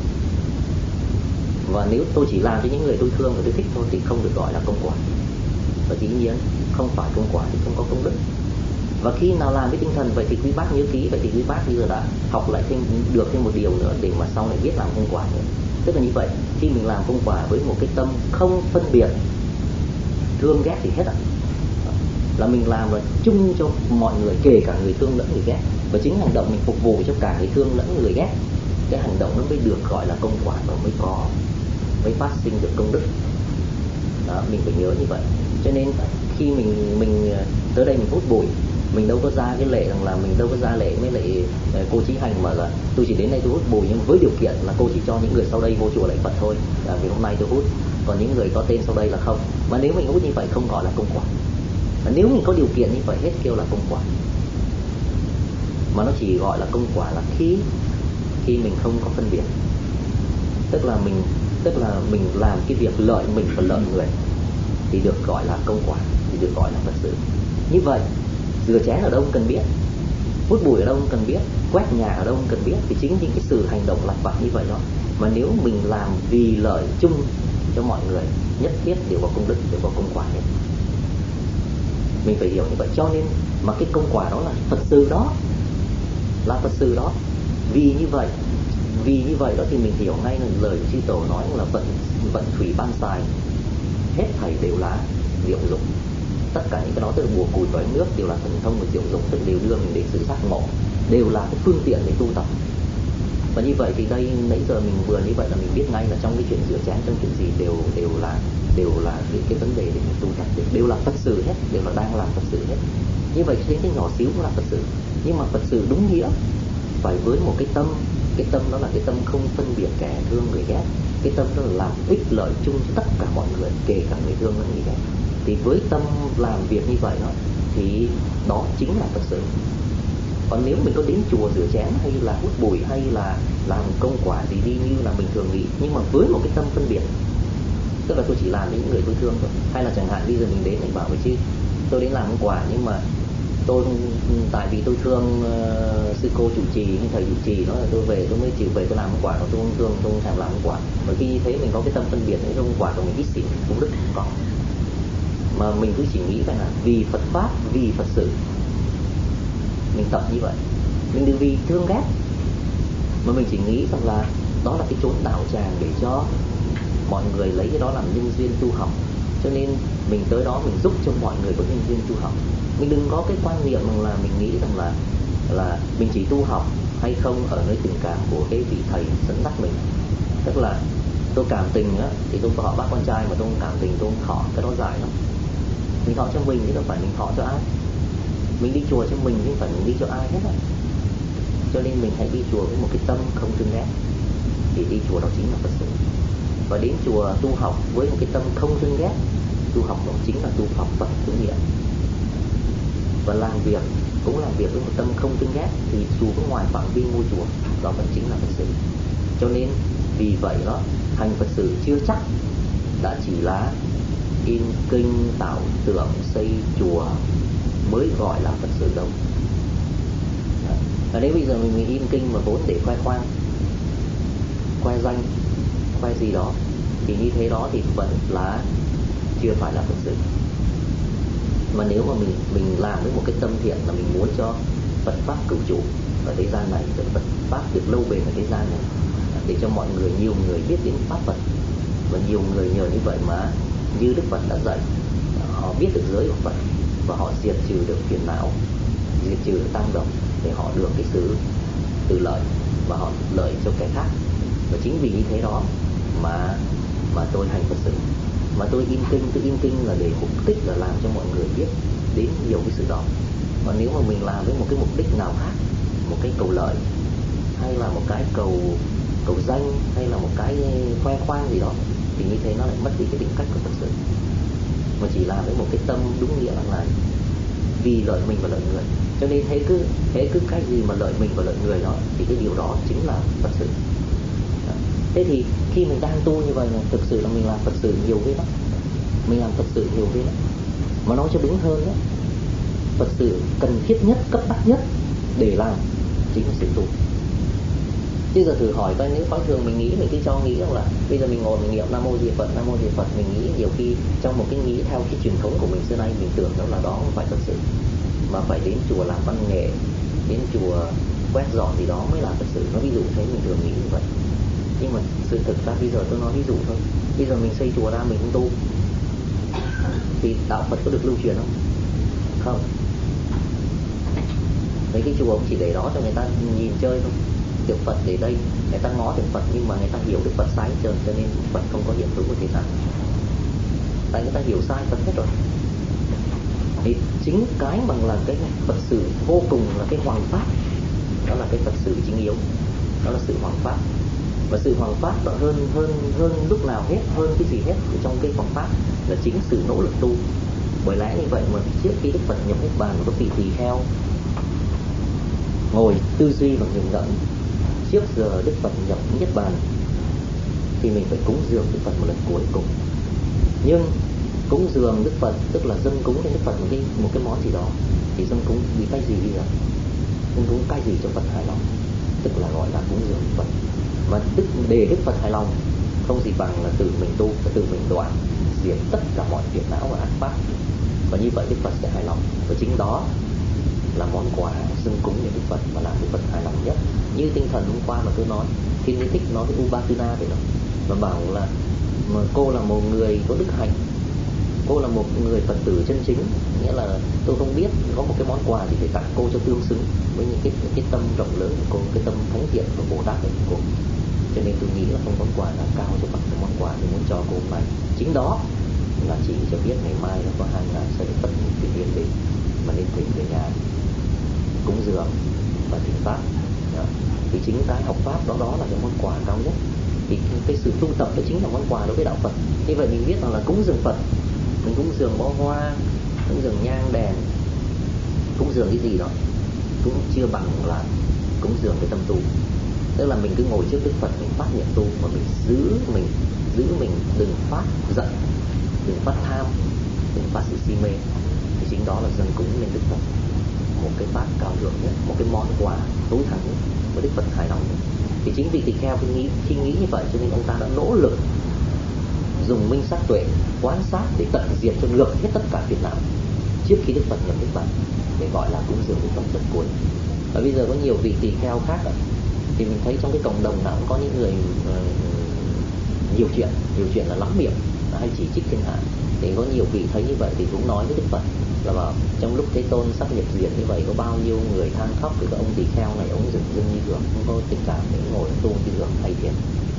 và nếu tôi chỉ làm cho những người tôi thương và tôi thích thôi thì không được gọi là công quả. Và dĩ nhiên không phải công quả thì không có công đức. Và khi nào làm với tinh thần vậy thì quý bác nhớ kỹ, vậy thì quý bác bây giờ đã học lại thêm được thêm một điều nữa để mà sau này biết làm công quả nữa. Tức là như vậy, khi mình làm công quả với một cái tâm không phân biệt thương ghét thì hết ạ, là mình làm là chung cho mọi người, kể cả người thương lẫn người ghét, và chính hành động mình phục vụ cho cả người thương lẫn người ghét, cái hành động nó mới được gọi là công quả và mới có mới phát sinh được công đức. Đó, mình phải nhớ như vậy. Cho nên khi mình mình tới đây mình hút bụi, mình đâu có ra cái lệ rằng là mình đâu có ra lệ với lại cô Chí Hành mà là tôi chỉ đến đây tôi hút bụi, nhưng với điều kiện là cô chỉ cho những người sau đây vô chùa lạy Phật thôi, là vì hôm nay tôi hút, còn những người có tên sau đây là không. Mà nếu mình hút như vậy không gọi là công quả. Và nếu mình có điều kiện như vậy hết kêu là công quả. Mà nó chỉ gọi là công quả là khi khi mình không có phân biệt, tức là mình tức là mình làm cái việc lợi mình và lợi người thì được gọi là công quả, thì được gọi là Phật sự. Như vậy rửa chén ở đâu không cần biết, hút bụi ở đâu không cần biết, quét nhà ở đâu không cần biết, thì chính những cái sự hành động lặt vặt như vậy đó, mà nếu mình làm vì lợi chung cho mọi người, nhất thiết đều có công đức, đều có công quả hết. Mình phải hiểu như vậy. Cho nên mà cái công quả đó là Phật sự đó, là Phật sự đó. Vì như vậy Vì như vậy đó thì mình hiểu ngay là lời chư Tổ nói là vận vận thủy ban xài, hết thảy đều là diệu dụng. tất cả những cái đó, tức là bùa cùi tỏi nước, đều là thần thông và diệu dụng, tức đều đưa mình đến sự giác ngộ, đều là cái phương tiện để tu tập. Và như vậy thì đây nãy giờ mình vừa như vậy là mình biết ngay là trong cái chuyện rửa chén, trong chuyện gì đều đều là đều là những cái vấn đề để mình tu tập, đều là Phật sự hết, đều là đang làm Phật sự hết. Như vậy thấy cái nhỏ xíu cũng là Phật sự, nhưng mà Phật sự đúng nghĩa phải với một cái tâm, cái tâm đó là cái tâm không phân biệt kẻ thương người ghét, cái tâm đó là làm ích lợi chung cho tất cả mọi người, kể cả người thương lẫn người ghét. Thì với tâm làm việc như vậy đó, thì đó chính là Phật sự. Còn nếu mình có đến chùa rửa chén hay là hút bụi hay là làm công quả gì đi như là mình thường nghĩ, nhưng mà với một cái tâm phân biệt, tức là tôi chỉ làm với những người tôi thương thôi. Hay là chẳng hạn bây giờ mình đến mình bảo với chứ tôi đến làm công quả, nhưng mà tôi tại vì tôi thương uh, sư cô chủ trì hay thầy chủ trì đó là tôi về tôi mới chịu về tôi làm công quả, còn tôi không thương, tôi không thèm làm công quả. Bởi khi như thế mình có cái tâm phân biệt, cái công quả của mình ít xỉn cũng đức không có, mà mình cứ chỉ nghĩ phải là vì Phật pháp, vì Phật sự mình tập như vậy. Mình đừng vì thương ghét, mà mình chỉ nghĩ rằng là đó là cái chốn đạo tràng để cho mọi người lấy cái đó làm nhân duyên tu học, cho nên mình tới đó mình giúp cho mọi người có nhân duyên tu học. Mình đừng có cái quan niệm rằng là mình nghĩ rằng là là mình chỉ tu học hay không ở nơi tình cảm của cái vị thầy dẫn dắt mình. Tức là tôi cảm tình á, thì tôi có họ bác con trai mà tôi không cảm tình tôi không thọ, cái đó dài lắm. Mình thọ cho mình chứ đâu phải mình thọ cho ai. Mình đi chùa cho mình chứ không phải mình đi cho ai hết á. Cho nên mình hãy đi chùa với một cái tâm không thương ghét, thì đi chùa đó chính là Phật sự. Và đến chùa tu học với một cái tâm không thương ghét, tu học đó chính là tu học Phật đúng nghĩa. Và làm việc cũng làm việc với một tâm không thương ghét, thì dù có ngoài phạm vi ngôi chùa, đó vẫn chính là Phật sự. Cho nên vì vậy đó, hành Phật sự chưa chắc đã chỉ là in kinh, tạo tượng, xây chùa mới gọi là Phật sự đâu. Và nếu bây giờ mình, mình in kinh mà vốn để khoe khoang, khoe danh, khoe gì đó, thì như thế đó thì vẫn là chưa phải là Phật sự. Mà nếu mà mình mình làm với một cái tâm thiện là mình muốn cho Phật pháp cửu trụ ở thế gian này, cho Phật pháp được lâu bền ở thế gian này, để cho mọi người, nhiều người biết đến pháp Phật, và nhiều người nhờ như vậy mà như Đức Phật đã dạy, họ biết được giới của Phật và họ diệt trừ được phiền não, diệt trừ được tam độc, để họ được cái sự tự lợi và họ lợi cho kẻ khác. Và chính vì như thế đó mà mà tôi hành Phật sự, mà tôi in kinh, tôi in kinh là để mục đích là làm cho mọi người biết đến nhiều cái sự đó. Còn nếu mà mình làm với một cái mục đích nào khác, một cái cầu lợi, hay là một cái cầu cầu danh, hay là một cái khoe khoang gì đó, thì như thế nó lại mất đi cái tính cách của Phật sự. Mà chỉ làm với một cái tâm đúng nghĩa là vì lợi mình và lợi người. Cho nên thế cứ thế cứ cái gì mà lợi mình và lợi người đó, thì cái điều đó chính là Phật sự. Thế thì khi mình đang tu như vậy là thực sự là mình làm Phật sự nhiều ghê lắm. Mình làm Phật sự nhiều ghê lắm. Mà nói cho đúng hơn đó, Phật sự cần thiết nhất, cấp bách nhất để làm chính là sự tu. Chứ giờ thử hỏi coi, nếu thông thường mình nghĩ, mình cứ cho nghĩ rằng là bây giờ mình ngồi mình niệm Nam Mô Di Phật, Nam Mô Di Phật, mình nghĩ nhiều khi trong một cái nghĩ theo cái truyền thống của mình xưa nay, mình tưởng đó là đó không phải Phật sự, mà phải đến chùa làm văn nghệ, đến chùa quét dọn gì đó mới là Phật sự. Nó ví dụ thế, mình thường nghĩ như vậy. Nhưng mà sự thực ra bây giờ tôi nói ví dụ thôi. Bây giờ mình xây chùa ra mình không tu thì đạo Phật có được lưu truyền không? Không. Mấy cái chùa cũng chỉ để đó cho người ta nhìn chơi thôi. Tượng Phật để đây, người ta ngó tượng Phật nhưng mà người ta hiểu được Phật sai trơn, cho nên Phật không có hiện hữu của thế gian. Tại người ta hiểu sai Phật hết rồi. Thì chính cái bằng là cái Phật sự vô cùng là cái hoàng pháp, đó là cái Phật sự chính yếu, đó là sự hoàng pháp. Và sự hoàng pháp đó hơn hơn hơn lúc nào hết, hơn cái gì hết trong cái hoàng pháp là chính sự nỗ lực tu. Bởi lẽ như vậy mà trước khi Đức Phật nhập niết bàn, có vị tỳ kheo ngồi tư duy và nghiền ngẫm, trước giờ Đức Phật nhập niết bàn thì mình phải cúng dường Đức Phật một lần cuối cùng. Nhưng cúng dường Đức Phật tức là dâng cúng cho Đức Phật một cái một cái món gì đó, thì dâng cúng vì cái gì bây giờ? Dâng cúng cái gì cho Phật hài lòng, tức là gọi là cúng dường Phật. Mà đức để Đức Phật hài lòng không gì bằng là tự mình tu và tự mình đoạn diệt tất cả mọi phiền não và ác pháp, và như vậy Đức Phật sẽ hài lòng. Và chính đó là món quà dâng cúng cho Đức Phật và làm Đức Phật hài lòng nhất. Như tinh thần hôm qua mà tôi nói, Thiên Niết Thích nói với Ubatuna vậy đó, mà bảo là mà cô là một người có đức hạnh, cô là một người Phật tử chân chính, nghĩa là tôi không biết có một cái món quà gì để tặng cô cho tương xứng với những cái những cái tâm rộng lớn của cô, cái tâm thánh thiện của Bồ Tát của cô. Cho nên tôi nghĩ là không món quà nào cao cho bằng cái món quà tôi muốn cho cô hôm nay. Chính đó là chị cho biết ngày mai là có hai ngài sẽ Phật tự nhiên đến mà nên thỉnh về nhà cúng dường và thỉnh pháp. Đó. Thì chính cái học pháp đó đó là cái món quà cao nhất. Thì cái sự tu tập đó chính là món quà đối với đạo Phật. Như vậy mình biết rằng là cúng dường Phật, mình cúng dường bó hoa, cúng dường nhang đèn, cúng dường cái gì đó cũng chưa bằng là cúng dường cái tâm tu. Tức là mình cứ ngồi trước Đức Phật, mình phát nguyện tu mà mình giữ mình giữ mình đừng phát giận, đừng phát tham, đừng phát sự si mê. Thì chính đó là dâng cúng lên Đức Phật một cái pháp cao thượng nhất, một cái món quà tối thắng nhất mà Đức Phật hài lòng nhất. Thì chính vì tỳ kheo khi nghĩ khi nghĩ như vậy cho nên ông ta đã nỗ lực dùng minh sát tuệ quan sát để tận diệt cho ngược hết tất cả phiền não trước khi Đức Phật nhập Niết Bàn, để gọi là cúng dường Đức Phật lần cuối. Và bây giờ có nhiều vị tỳ kheo khác thì mình thấy trong cái cộng đồng nào cũng có những người uh, nhiều chuyện, nhiều chuyện là lắm miệng, hay chỉ trích thiên hạ. Thì có nhiều vị thấy như vậy thì cũng nói với Đức Phật là bảo trong lúc Thế Tôn sắp nhập diệt như vậy có bao nhiêu người than khóc, thì cái ông tỳ kheo này ông dừng dưng như thường, không có tình cảm để ngồi tu cái giường hay thiền.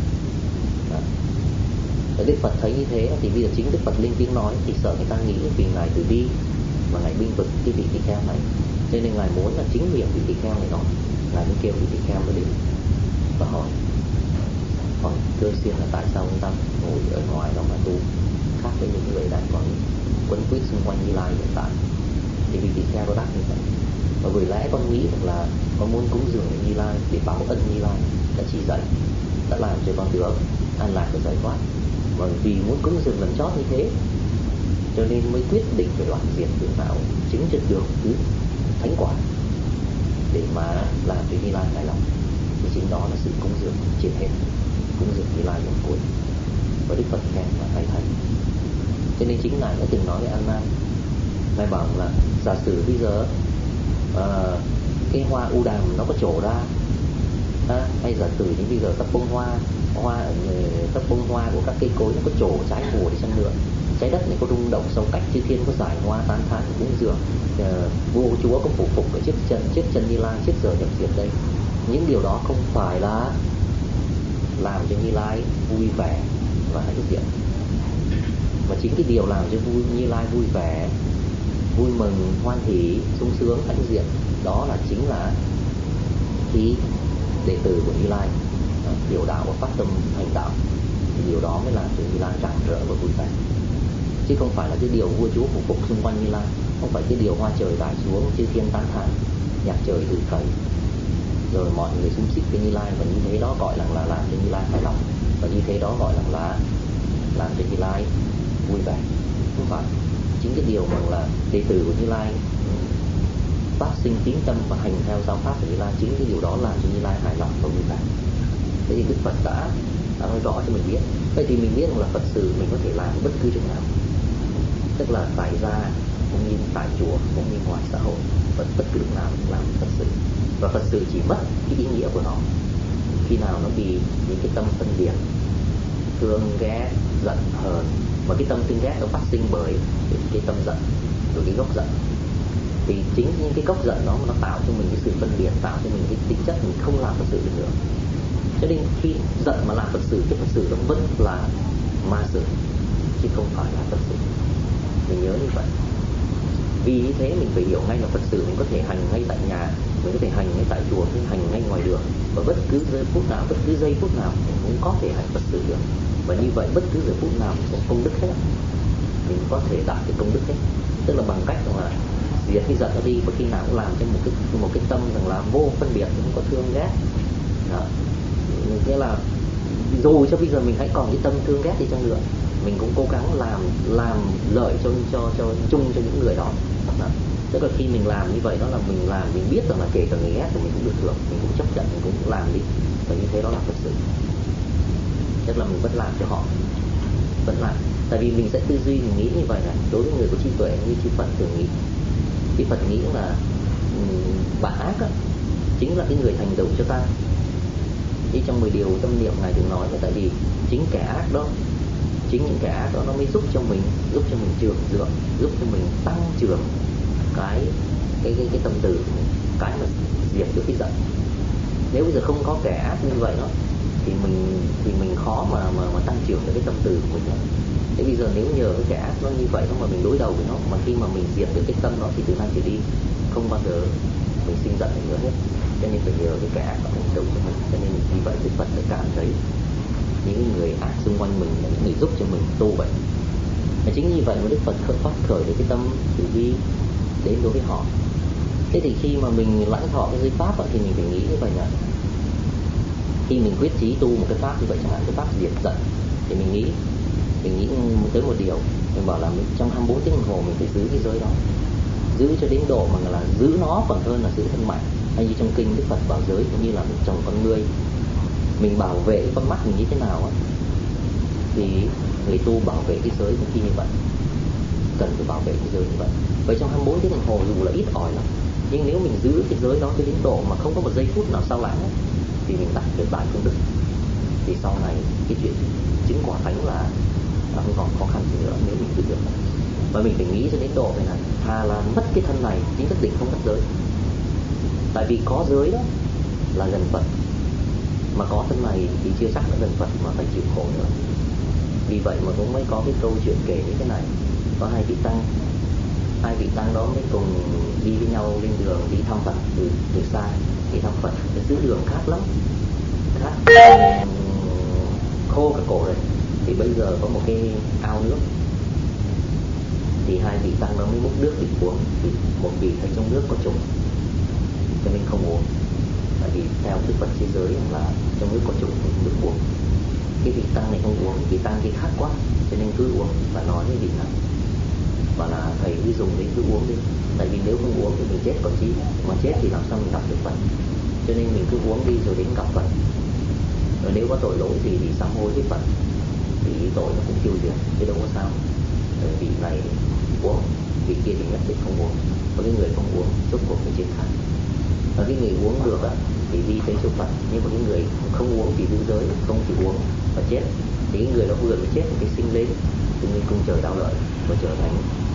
Đức Phật thấy như thế thì bây giờ chính Đức Phật lên tiếng nói thì sợ người ta nghĩ vì ngài từ bi và ngài binh vực cái vị tỳ kheo này, cho nên ngài muốn là chính miệng vị tỳ kheo này nói, ngài mới kêu vị tỳ kheo nó đến và hỏi hỏi cơ xuyên là tại sao ông ta ngồi ở ngoài đó mà tu khác với những người đang còn quấn quýt xung quanh Như Lai hiện tại. Thì vị tỳ kheo có đáp như vậy: và bởi lẽ con nghĩ rằng là con muốn cúng dường Như Lai để báo ân Như Lai đã chỉ dạy, đã làm cho con được an lạc và giải thoát. Và vì muốn cúng dường lần chót như thế cho nên mới quyết định phải đoạn diệt phiền não, chứng chất được thứ thánh quả để mà làm cho Như Lai hài lòng. Thì chính đó là sự cúng dường triệt hết, cúng dường Như Lai lần cuối. Và Đức Phật khen và hay thấy. Cho nên chính ngài đã từng nói với An Nan, ngài bảo là giả sử bây giờ uh, cái hoa u đàm nó có trổ ra, à, hay giả sử như bây giờ các bông hoa hoa các bông hoa của các cây cối nó có trổ trái mùa đi chăng nữa, trái đất này có rung động sâu cách, chư thiên có giải hoa tán thán cúng dường, uh, vua chúa có phủ phục ở trước chân trước chân Như Lai trước giờ nhập diệt đây, những điều đó không phải là làm cho Như Lai vui vẻ và hãnh diện, mà chính cái điều làm cho vui Như Lai vui vẻ, vui mừng, hoan hỷ, sung sướng, hãnh diện, đó là chính là khi đệ tử của Như Lai hiểu đạo và phát tâm hành đạo, thì điều đó mới làm cho Như Lai rạng rỡ và vui vẻ, chứ không phải là cái điều vua chúa phục phục xung quanh Như Lai, không phải cái điều hoa trời rải xuống, chư thiên tán thán, nhạc trời từ khởi, rồi mọi người xung xích với Như Lai, và như thế đó gọi là là làm cho Như Lai hài lòng, và như thế đó gọi là là làm cho Như Lai vui vẻ. Không phải chính cái điều mà là đệ tử của Như Lai phát sinh tín tâm và hành theo giáo pháp của Như Lai, chính cái điều đó làm cho Như Lai hài lòng và vui vẻ. Thế thì Đức Phật đã, đã nói rõ cho mình biết. Vậy thì mình biết rằng là Phật sự mình có thể làm bất cứ chỗ nào, tức là tại gia cũng như tại chùa cũng như ngoài xã hội, bất bất cứ lúc nào mình làm Phật sự. Và Phật sự chỉ mất cái ý nghĩa của nó khi nào nó bị những cái tâm phân biệt, thương ghét, giận hờn, mà cái tâm thương ghét nó phát sinh bởi cái tâm giận, rồi cái gốc giận. Thì chính những cái gốc giận đó nó tạo cho mình cái sự phân biệt, tạo cho mình cái tính chất mình không làm Phật sự được nữa. Cho nên khi giận mà làm Phật sự, cái Phật sự nó vẫn là ma sự chứ không phải là Phật sự. Mình nhớ như vậy. Vì như thế mình phải hiểu ngay là Phật sự mình có thể hành ngay tại nhà, mình có thể hành ngay tại chùa, mình hành ngay ngoài đường, và bất cứ giây phút nào, bất cứ giây phút nào mình cũng có thể hành Phật sự được. Và như vậy bất cứ giờ phút nào mình cũng công đức hết, mình có thể đạt cái công đức hết, tức là bằng cách là diệt cái giận nó đi, và khi nào cũng làm cho một cái một cái tâm rằng là vô phân biệt, không có thương ghét. Đó. Nghĩa là dù cho bây giờ mình hãy còn cái tâm thương ghét đi chăng nữa, mình cũng cố gắng làm làm lợi cho cho cho chung cho những người đó. Đó. Tức là khi mình làm như vậy đó là mình làm, mình biết rằng là kể cả người ghét thì mình cũng được hưởng, mình cũng chấp nhận, mình cũng làm đi, và như thế đó là Phật sự. Tức là mình vẫn làm cho họ, vẫn làm. Tại vì mình sẽ tư duy, mình nghĩ như vậy này, đối với người có trí tuệ như chư Phật thường nghĩ, chư Phật nghĩ là um, bà ác á, chính là cái người thành tựu cho ta. Như trong mười điều tâm niệm ngài từng nói là tại vì chính kẻ ác đó chính những cái ác đó nó mới giúp cho mình giúp cho mình trưởng dưỡng, giúp cho mình tăng trưởng cái cái cái, cái tâm từ của mình, cái mà diệt được cái giận. Nếu bây giờ không có kẻ ác như vậy đó thì mình thì mình khó mà mà, mà tăng trưởng được cái tâm từ của mình đó. Thế bây giờ nếu nhờ cái kẻ ác nó như vậy đó mà mình đối đầu với nó, mà khi mà mình diệt được cái tâm đó thì từ nay trở đi không bao giờ mình sinh giận nữa hết. Cho nên phải nhờ cái kẻ ác nó hành động cho mình. Cho nên vì vậy Đức Phật phải cảm thấy những người ác xung quanh mình là những người giúp cho mình tu vậy. Và chính như vậy mà Đức Phật khởi phát khởi được cái tâm từ bi đến đối với họ. Thế thì khi mà mình lãnh thọ cái giới pháp thì mình phải nghĩ như vậy là khi mình quyết chí tu một cái pháp như vậy, chẳng hạn cái pháp diệt giận, thì mình nghĩ mình nghĩ tới một điều, mình bảo là mình, trong hai mươi bốn tiếng đồng hồ mình phải giữ cái giới đó, giữ cho đến độ mà là giữ nó còn hơn là giữ thân mạng. Hay như trong kinh Đức Phật bảo giới cũng như là một chồng con ngươi, mình bảo vệ con mắt mình như thế nào á, thì người tu bảo vệ cái giới cũng khi như vậy, cần phải bảo vệ cái giới như vậy. Vậy trong hai mươi bốn tiếng đồng hồ dù là ít ỏi lắm, nhưng nếu mình giữ cái giới đó cho đến độ mà không có một giây phút nào sao lãng ấy, thì mình đạt được đại công đức. Thì sau này cái chuyện chứng quả thánh là không còn khó khăn gì nữa nếu mình giữ được. Và mình phải nghĩ cho đến độ này này, thà là mất cái thân này chính nhất định không mất giới. Tại vì có giới đó là gần Phật, mà có thân này thì chưa chắc đã gần Phật mà phải chịu khổ nữa. Vì vậy mà cũng mới có cái câu chuyện kể như thế này. Có hai vị tăng, hai vị tăng đó mới cùng đi với nhau lên đường đi thăm Phật từ từ xa, đi thăm Phật. Cái giữa đường khát lắm, khát khô cả cổ rồi. Thì bây giờ có một cái ao nước, thì hai vị tăng đó mới múc nước để uống. Thì một vị thấy trong nước có trùng, cho nên không uống. Tại vì theo Đức Phật thế giới là trong nước có trùng không được uống. Cái vị tăng này không uống, vị tăng kia khát quá, cho nên cứ uống. Và nói với vị này, và là thầy cứ dùng đến cứ uống đi. Tại vì nếu không uống thì mình chết còn chí, mà chết thì làm sao mình gặp được Phật. Cho nên mình cứ uống đi rồi đến gặp Phật. Rồi nếu có tội lỗi gì thì sám hối với Phật, thì tội nó cũng tiêu diệt, chứ đâu có sao. Rồi vị này uống, vị kia thì nhất định không uống. Có cái người không uống rốt cuộc phải chiến thắng. Và cái người uống được á, thì đi tới chỗ Phật. Nhưng mà cái người không uống thì giữ giới, không chịu uống và chết, thì cái người đó vừa mới chết cái sinh lên thì người cung trời đau lợi và trở thành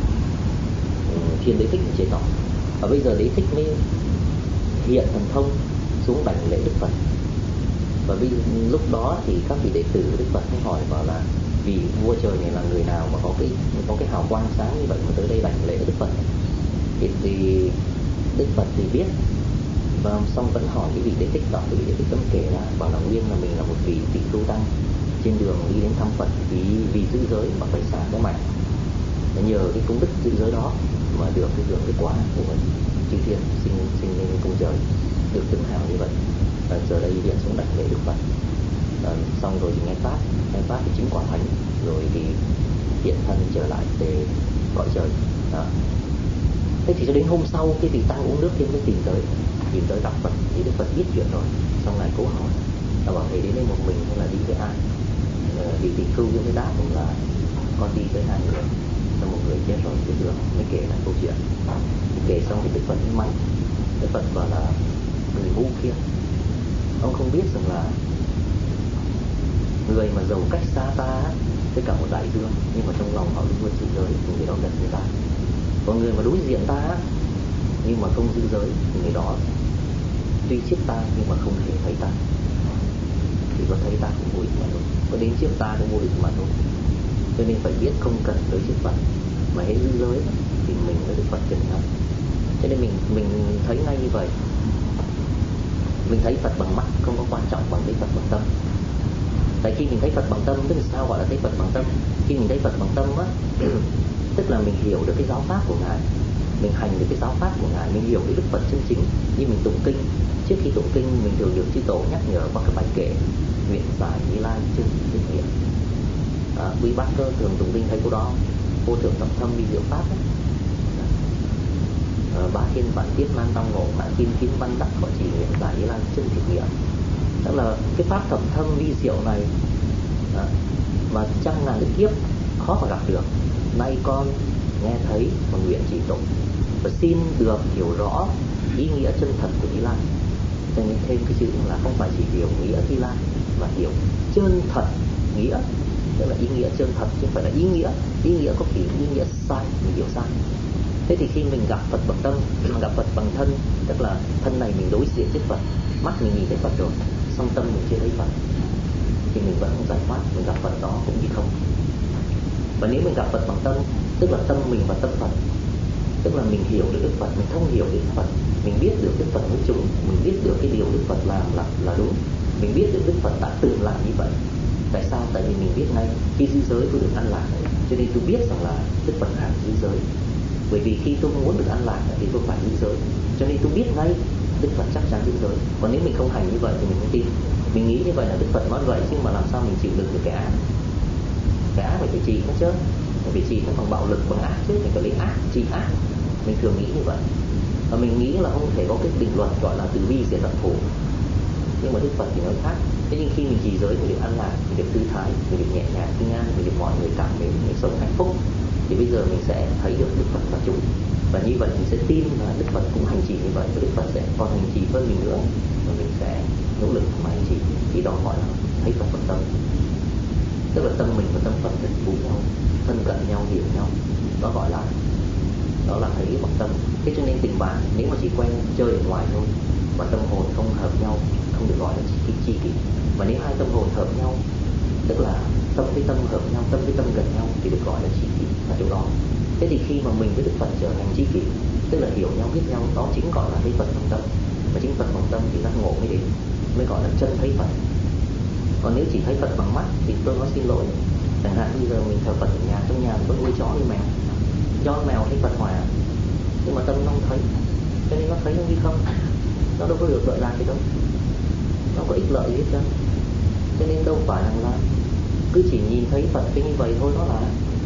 um, thiên đế thích ở trên đó. Và bây giờ đế thích mới hiện thần thông xuống đảnh lễ Đức Phật. Và vì lúc đó thì các vị đệ tử của Đức Phật mới hỏi bảo là vì vua trời này là người nào mà có cái có cái hào quang sáng như vậy mà tới đây đảnh lễ Đức Phật. Thì, thì Đức Phật thì biết, và xong vẫn hỏi cái vị đệ thích đó. Cái vị đệ thích tâm kể ra bảo là nguyên là mình là một vị tỳ tu tăng trên đường đi đến thăm Phật, vì vì giữ giới mà phải xả cái mạng. Nhờ cái công đức giữ giới đó mà được cái hưởng cái quả của mình, chư thiên sinh sinh lên cung trời, được tự hào như vậy. Và giờ đây hiện xuống đảnh lễ Đức Phật. À, xong rồi thì nghe pháp, nghe pháp thì chứng quả thánh, rồi thì hiện thân trở lại về cõi trời. Đó. Thế thì cho đến hôm sau cái vị tăng uống nước thêm mới tìm tới, tìm tới gặp Phật. Thì Đức Phật biết chuyện rồi, xong lại cố hỏi, là bảo thầy đến đây một mình hay là đi với ai? À, vị tỳ khưu mới đáp là con đi với hai người, xong một người chết rồi trên đường, mới kể lại câu chuyện. Thì kể xong thì Đức Phật mới mắng. Đức Phật bảo là người ngu kia, ông không biết rằng là người mà giàu cách xa ta với cả một đại dương, nhưng mà trong lòng họ luôn luôn giữ giới thì người đó gần với ta. Còn người mà đối diện ta nhưng mà không giữ giới thì người đó tuy trước ta nhưng mà không hề thấy ta. Thì có thấy ta cũng vô ích mà thôi, có đến trước ta cũng vô ích mà thôi. Cho nên phải biết không cần tới trước Phật, mà hãy giữ giới thì mình mới được Phật chân thân. Cho nên mình mình thấy ngay như vậy. Mình thấy Phật bằng mắt không có quan trọng bằng thấy Phật bằng tâm. Tại khi mình thấy Phật bằng tâm, tức là sao gọi là thấy Phật bằng tâm? Khi mình thấy Phật bằng tâm á, tức là mình hiểu được cái giáo pháp của Ngài, mình hành được cái giáo pháp của Ngài, mình hiểu cái Đức Phật chân chính. Như mình tụng kinh, trước khi tụng kinh mình thường được chư tổ nhắc nhở qua cái bài kệ nguyện giải Như Lai chân thực hiện. À, quý bác cơ thường tụng kinh thấy câu đó, vô thượng thập thâm vi diệu pháp ấy. À, ba thiên vạn tiết man đau ngộ, mạng kim kiến văn đắc họ chỉ nguyện giải Như Lai chân thực hiện. Tức là cái pháp thập thâm vi diệu này à, mà trăm ngàn cái kiếp khó mà gặp được, nay con nghe thấy và nguyện chỉ tụng, và xin được hiểu rõ ý nghĩa chân thật của Như Lai. Cho nên thêm cái chữ là không phải chỉ hiểu nghĩa Như Lai, mà hiểu chân thật nghĩa tức là ý nghĩa chân thật chứ không phải là ý nghĩa. Ý nghĩa có khi ý nghĩa sai, mình hiểu sai. Thế thì khi mình gặp Phật bằng tâm, gặp Phật bằng thân, tức là thân này mình đối diện với Phật, mắt mình nhìn thấy Phật rồi, song tâm mình chưa thấy Phật, thì mình vẫn không giải thoát, mình gặp Phật đó cũng như không. Và nếu mình gặp Phật bằng tâm, tức là tâm mình và tâm Phật, tức là mình hiểu được Đức Phật, mình thông hiểu Đức Phật, mình biết được Đức Phật nói chung, mình biết được cái điều Đức Phật làm là là đúng, mình biết được Đức Phật đã từng làm như vậy. Tại sao? Tại vì mình biết ngay khi giữ giới tôi được an lạc, cho nên tôi biết rằng là Đức Phật hàng giữ giới. Bởi vì khi tôi muốn được an lạc thì tôi phải giữ giới, cho nên tôi biết ngay Đức Phật chắc chắn giữ giới. Còn nếu mình không hành như vậy thì mình không tin. Mình nghĩ như vậy là Đức Phật nói vậy, chứ mà làm sao mình chịu đựng được cái ác? Cái ác phải trị nó chứ, mình phải trị nó bằng bạo lực, bằng ác chứ, mình phải lấy ác trị ác. Mình thường nghĩ như vậy, và mình nghĩ là không thể có cái định luật gọi là từ bi diệt tận khổ. Nhưng mà Đức Phật thì nói khác. Thế nhưng khi mình trì giới, mình được an lạc, mình được thư thái, mình được nhẹ nhàng, bình an, mình được mọi người cảm mến, mình sống hạnh phúc, thì bây giờ mình sẽ thấy được Đức Phật là chủ. Và như vậy mình sẽ tin là Đức Phật cũng hành trì như vậy, và Đức Phật sẽ còn hành trì hơn mình nữa, và mình sẽ nỗ lực mà hành trì. Thì đó gọi là thấy Phật bằng tâm. Tức là tâm mình và tâm Phật gần gũi nhau, thân cận nhau, hiểu nhau. Đó gọi là đó là thấy bằng tâm. Thế cho nên tình bạn nếu mà chỉ quen chơi ở ngoài thôi, và tâm hồn không hợp nhau, không được gọi là chi, chi kỷ. Mà nếu hai tâm hồn hợp nhau, tức là tâm với tâm hợp nhau, tâm với tâm gần nhau, thì được gọi là chi kỷ ở chỗ đó. Thế thì khi mà mình với Đức Phật trở thành chi kỷ, tức là hiểu nhau, biết nhau, đó chính gọi là thấy Phật bằng tâm. Và chính Phật bằng tâm thì giác ngộ mới đến, mới gọi là chân thấy Phật. Còn nếu chỉ thấy Phật bằng mắt thì tôi nói xin lỗi. Chẳng hạn bây giờ mình thờ Phật ở nhà, trong nhà mình vẫn nuôi chó như mèo, cho mèo thấy Phật hòa, nhưng mà tâm nó không thấy, cho nên nó thấy không đi không, nó đâu có được lợi lạc gì đâu, nó có ích lợi gì hết trơn. Cho nên đâu phải là cứ chỉ nhìn thấy Phật cái như vậy thôi, nó là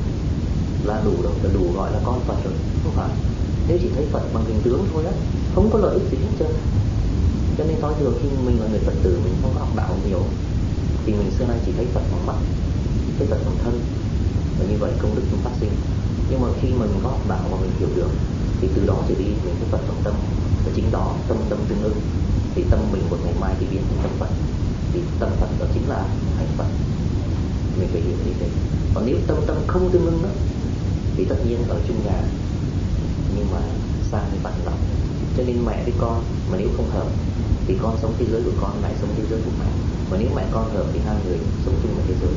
là đủ đâu, là đủ gọi là con Phật rồi, không phải. Nếu chỉ thấy Phật bằng hình tướng thôi á, không có lợi ích gì hết trơn. Cho nên nói thường khi mình là người Phật tử, mình không có học đạo nhiều, thì mình xưa nay chỉ thấy Phật bằng mắt, thấy Phật bằng thân, và như vậy công đức cũng phát sinh. Nhưng mà khi mình có học đạo và mình hiểu được, thì từ đó trở đi mình thấy Phật bằng tâm, và chính đó tâm tâm tương ưng, thì tâm mình một ngày mai thì biến thành tâm Phật, thì tâm Phật đó chính là hành Phật. Mình phải hiểu như thế. Còn nếu tâm tâm không tương ưng đó, thì tất nhiên ở chung nhà nhưng mà xa như bạn lòng. Cho nên mẹ với con mà nếu không hợp thì con sống thế giới của con, mẹ sống thế giới của mẹ. Và nếu mẹ con hợp thì hai người sống chung một thế giới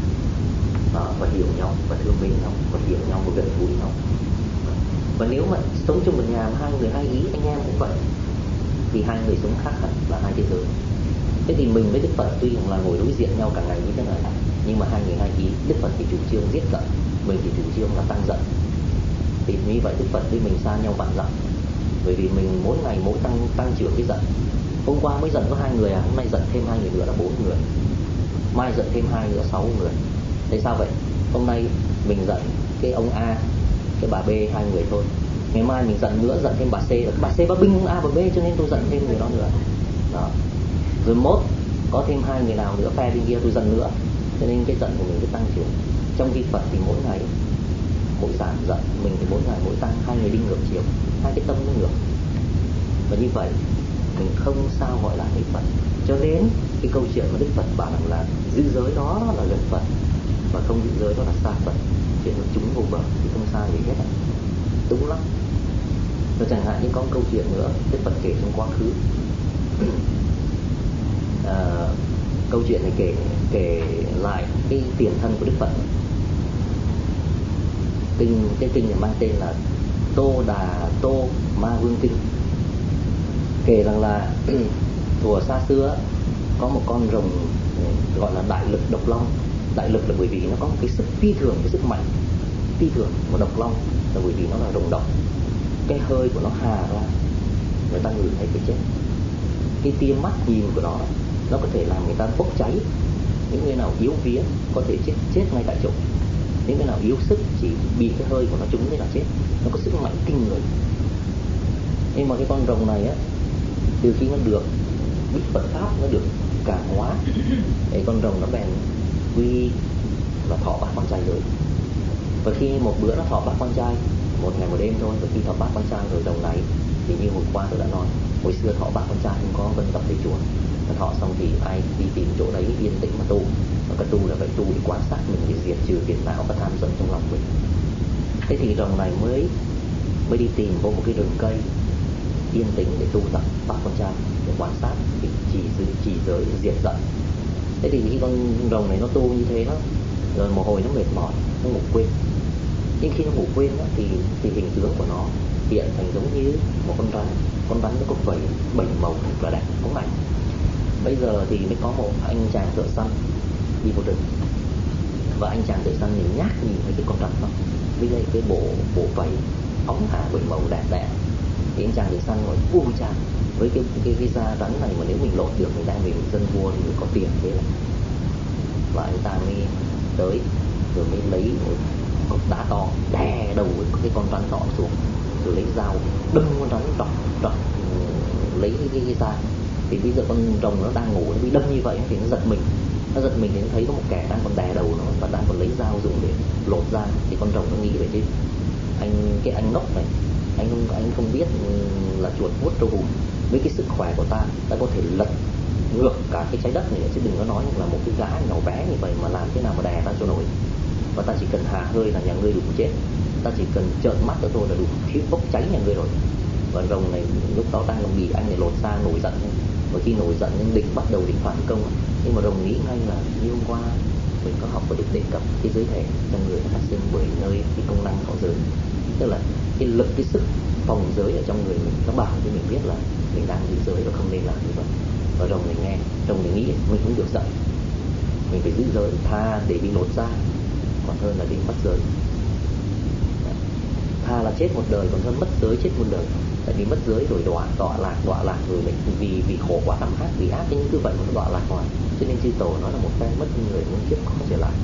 đó, và hiểu nhau, và thương mến nhau, và hiểu nhau, và gần gũi nhau. Và nếu mà sống chung một nhà mà hai người hai ý, anh em cũng vậy, thì hai người sống khác hẳn là hai thế giới. Thế thì mình với Đức Phật tuy là ngồi đối diện nhau cả ngày như thế này, nhưng mà hai người hai ý. Đức Phật thì chủ trương giết giận, mình thì chủ trương là tăng giận. Thì như vậy Đức Phật với mình xa nhau vạn dặm, bởi vì mình mỗi ngày mỗi tăng tăng trưởng cái giận. Hôm qua mới giận có hai người à, hôm nay giận thêm hai người nữa là bốn người, mai giận thêm hai nữa sáu người. Tại sao vậy? Hôm nay mình giận cái ông A, cái bà B, hai người thôi. Ngày mai mình giận nữa, giận thêm bà C, bà C bà binh ông A bà B, cho nên tôi giận thêm người đó nữa. Đó. Rồi mốt có thêm hai người nào nữa phe bên kia tôi giận nữa, cho nên cái giận của mình cứ tăng trưởng. Trong khi Phật thì mỗi ngày mỗi giảm giận, mình thì mỗi ngày mỗi tăng, hai người đi ngược chiều, hai cái tâm nó ngược. Và như vậy mình không sao gọi là thấy Phật. Cho đến cái câu chuyện mà Đức Phật bảo rằng là giữ giới đó là gần Phật, và không giữ giới đó là xa Phật, chuyện của chúng vô bờ thì không xa gì hết. Đúng lắm. Rồi chẳng hạn như có một câu chuyện nữa Đức Phật kể trong quá khứ. à, câu chuyện này kể kể lại cái tiền thân của Đức Phật. Kinh cái kinh này mang tên là Tô Đà Tô Ma Vương Kinh. Kể rằng là thuở xa xưa có một con rồng gọi là đại lực độc long. Đại lực là bởi vì nó có một cái sức phi thường, cái sức mạnh phi thường. Một độc long là bởi vì nó là rồng độc, cái hơi của nó hà ra, người ta ngửi thấy cái chết. Cái tia mắt nhìn của nó nó có thể làm người ta bốc cháy. Những người nào yếu vía có thể chết chết ngay tại chỗ. Những người nào yếu sức chỉ bị cái hơi của nó trúng thế là chết. Nó có sức mạnh kinh người. Nhưng mà cái con rồng này á, từ khi nó được biết Phật pháp, nó được cảm hóa, thì con rồng nó bèn quy và thọ bát con trai rồi. Và khi một bữa nó thọ bát con trai, một ngày một đêm thôi, và khi thọ bát con trai rồi rồng này thì như hồi qua tôi đã nói, hồi xưa thọ bát con trai không có vân tập tới chùa, thọ xong thì ai đi tìm chỗ đấy yên tĩnh mà tu. Và cái tu là phải tu để quan sát mình, để diệt trừ phiền não và tham dẫn trong lòng mình. Thế thì rồng này mới mới đi tìm vô một cái rừng cây yên tĩnh để tu tập pháp con trai, để quan sát, để chỉ giới, chỉ giới diệt giận. Thế thì khi con rồng này nó tu như thế đó, rồi một hồi nó mệt mỏi, nó ngủ quên. Nhưng khi nó ngủ quên đó, thì thì hình tướng của nó hiện thành giống như một con rắn. Con rắn nó có vảy bảy màu thật là đẹp, cũng ảnh. Bây giờ thì mới có một anh chàng thợ săn đi vô rừng, và anh chàng thợ săn nhìn nhát nhìn thấy cái con rắn đó với lại cái bộ bộ vảy óng ả bảy màu đẹp đẽ. Thì anh chàng thợ săn nói ui chàng, với cái cái cái da rắn này mà nếu mình lột được mình đang về mình dân vua thì mình có tiền thế này. Và anh ta mới tới rồi mới lấy một cục đá to đè đầu cái con rắn đó xuống, rồi lấy dao đâm con rắn trọc trọc lấy cái, cái, cái da. Thì bây giờ con rồng nó đang ngủ, nó bị đâm như vậy thì nó giật mình, nó giật mình thì nó thấy có một kẻ đang còn đè đầu nó và đang còn lấy dao dùng để lột da. Thì con rồng nó nghĩ vậy chứ, anh cái anh ngốc này, anh không anh không biết là chuột vuốt trâu hùm, với cái sức khỏe của ta ta có thể lật ngược cả cái trái đất này, chứ đừng có nói là một cái gã nhỏ bé như vậy mà làm thế nào mà đè ta cho nổi. Và ta chỉ cần hà hơi là nhà ngươi đủ chết, ta chỉ cần trợn mắt cho tôi là đủ khí bốc cháy nhà ngươi rồi. Và rồng này lúc đó đang bị anh này lột da nổi giận, và khi nổi giận nên định bắt đầu định phản công. Nhưng mà rồng nghĩ ngay là như hôm qua mình có học và được đề cập cái giới thể trong người phát sinh bởi nơi cái công năng có giới, tức là cái lực, cái sức phòng giới ở trong người mình, nó bảo cho mình biết là mình đang giữ giới và không nên làm như vậy. Và rồng này nghe, rồng này nghĩ mình cũng được giận, mình phải giữ giới, tha để bị lột da còn hơn là đi mất giới. Tha là chết một đời còn hơn mất giới chết một đời. Tại vì mất giới rồi đọa đọa lạc đọa lạc rồi mình vì vì khổ quá năm ác, vì ác cái những thứ vậy mà nó đọa lạc hoài. Cho nên chư tổ nó là một phen mất người muốn kiếp khó trở lại.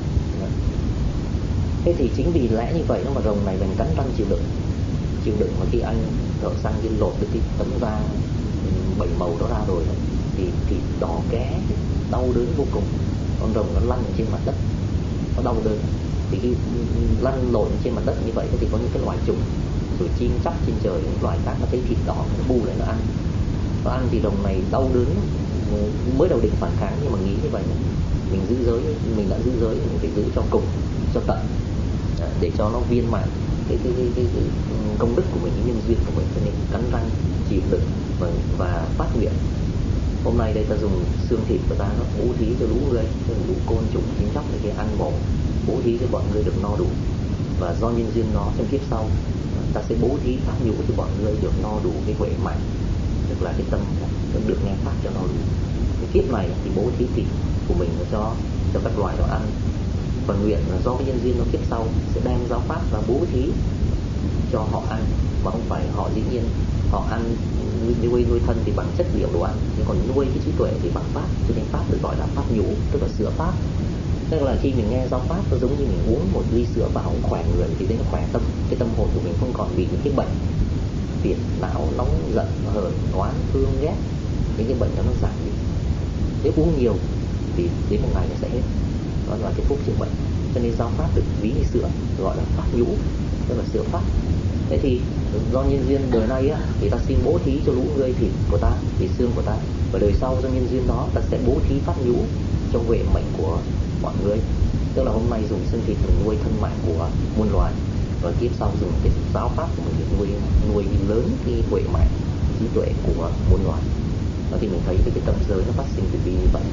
Thế thì chính vì lẽ như vậy nó mà rồng này mình cắn răng chịu đựng, chịu đựng. Mà khi anh thợ săn đi lột được cái tấm da bảy màu đó ra rồi thì thì đỏ ké, đau đớn vô cùng. Con rồng nó lăn trên mặt đất, nó đau đớn. Thì khi lăn lộn trên mặt đất như vậy thì có những cái loài trùng rồi chim chóc trên trời, những loài khác nó thấy thịt đỏ nó bu lại nó ăn. Nó ăn thì rồng này đau đớn, mới đầu định phản kháng nhưng mà nghĩ như vậy này, mình giữ giới, mình đã giữ giới mình phải giữ cho cùng, cho tận, để cho nó viên mãn cái cái, cái, cái, cái công đức của mình, cái nhân duyên của mình. Cho nên cắn răng chịu đựng và, và phát nguyện. Hôm nay đây ta dùng xương thịt của ta nó bố thí cho lũ người, cho lũ côn trùng chim chóc này kia ăn bổ, bố thí cho bọn người được no đủ. Và do nhân duyên nó trong kiếp sau ta sẽ bố thí pháp nhũ cho bọn người được no đủ cái huệ mạng, tức là cái tâm được nghe pháp cho no đủ. Cái kiếp này thì bố thí thịt của mình cho cho các loài đó ăn, và nguyện là do cái nhân duyên nó kiếp sau sẽ đem giáo pháp và bố thí cho họ ăn, mà không phải họ dĩ nhiên họ ăn nuôi nuôi thân thì bằng chất liệu đồ ăn, nhưng còn nuôi cái trí tuệ thì bằng pháp. Cho nên pháp được gọi là pháp nhũ, tức là sữa pháp. Tức là khi mình nghe giáo pháp nó giống như mình uống một ly sữa vào khỏe người thì đấy nó khỏe tâm, cái tâm hồn của mình không còn bị những cái bệnh phiền não, nóng giận, hờn, oán, thương, ghét, những cái bệnh đó nó giảm đi. Nếu uống nhiều thì đến một ngày nó sẽ hết, đó là cái thuốc chữa bệnh. Cho nên giáo pháp được ví như sữa, gọi là pháp nhũ, tức là sữa pháp. Thế thì do nhân duyên đời nay á, thì ta xin bố thí cho lũ người thịt của ta, thịt xương của ta, và đời sau do nhân duyên đó ta sẽ bố thí pháp nhũ cho huệ mệnh của mọi người. Tức là hôm nay dùng xương thịt mình nuôi thân mạng của muôn loài, và kiếp sau dùng cái giáo pháp của mình để nuôi nuôi lớn cái huệ mạng trí tuệ của muôn loài. Đó thì mình thấy cái, cái tâm giới nó phát sinh từ bi như vậy.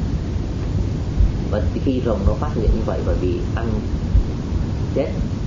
Và khi rồng nó phát nguyện như vậy, bởi vì ăn chết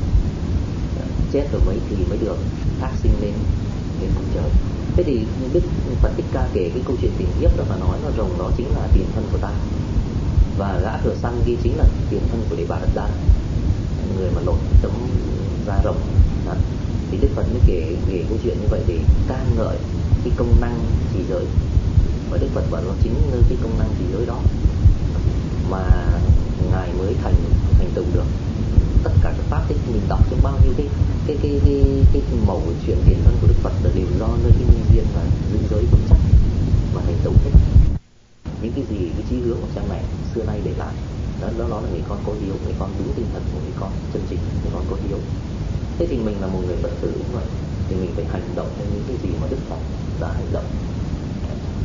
chết rồi mới thì mới được thác sinh lên lên cõi trời. Thế thì Đức Phật Thích Ca kể cái câu chuyện tiền kiếp đó và nói là rồng đó chính là tiền thân của ta, và gã thợ săn kia chính là tiền thân của Đề Bà Đạt Đa, người mà lột tấm da rồng đó. Thì Đức Phật mới kể kể câu chuyện như vậy để ca ngợi cái công năng trì giới, và Đức Phật bảo nó chính nơi cái công năng trì giới đó mà ngài mới thành thành tựu được tất cả các pháp. Tích mình đọc trong bao nhiêu cái cái cái cái cái, cái mẩu chuyện tiền thân của Đức Phật là đều do nơi cái nhân duyên và giữ giới vững chắc mà thành tựu hết. Những cái gì cái chí hướng của cha mẹ xưa nay để lại đó, đó, đó là người con có hiếu, người con đúng tinh thần của người con chân chính, người con có hiếu. Thế thì mình là một người Phật tử như vậy thì mình phải hành động theo những cái gì mà Đức Phật đã hành động.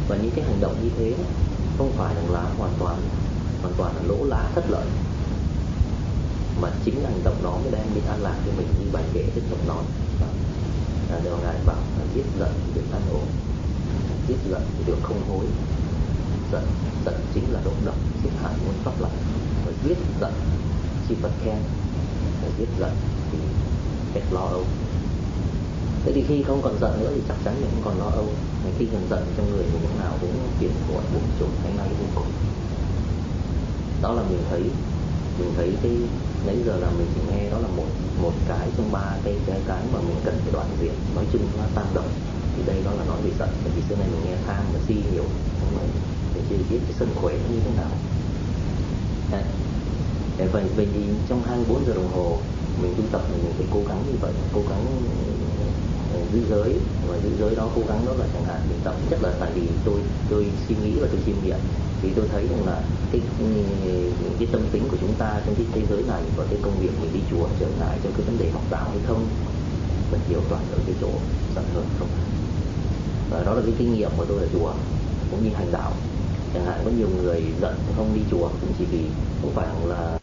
Và những cái hành động như thế không phải là hoàn toàn hoàn toàn là lỗ lá thất lợi, mà chính hành động đó mới đem đến an lạc cho mình, như bài kệ Đức Phật nói. À, đều ngài bảo là giết giận thì được an ổn, giết giận thì được không hối. Giận giận chính là độc độc giết hại muôn pháp lành, và giết giận chi Phật khen, và giết giận thì hết lo âu. Thế thì khi không còn giận nữa thì chắc chắn mình không còn lo âu. Mà khi còn giận trong người mình lúc nào cũng phiền muộn, buồn chồn, hay nay vô cùng. Đó là mình thấy mình thấy cái nãy giờ là mình chỉ nghe đó là một một cái trong ba cái cái cái mà mình cần phải đoạn diệt. Nói chung nó tam động, thì đây đó là nói về giận. Bởi vì xưa nay mình nghe tham và si nhiều, nhưng mà mình chưa biết cái sân khỏe nó như thế nào. Đấy. Vậy vậy thì trong hai mươi bốn giờ đồng hồ mình tu tập, mình phải cố gắng như vậy, cố gắng giữ giới. Và giữ giới đó, cố gắng đó là chẳng hạn mình tập, nhất là tại vì tôi tôi suy nghĩ và tôi chiêm nghiệm, thì tôi thấy rằng là cái cái tâm tính của chúng ta trong cái thế giới này và cái công việc mình đi chùa trở ngại cho cái vấn đề học đạo hay không, mình hiểu toàn ở cái chỗ giận hờn không. Và đó là cái kinh nghiệm của tôi ở chùa cũng như hành đạo. Chẳng hạn có nhiều người giận không đi chùa cũng chỉ vì không phải là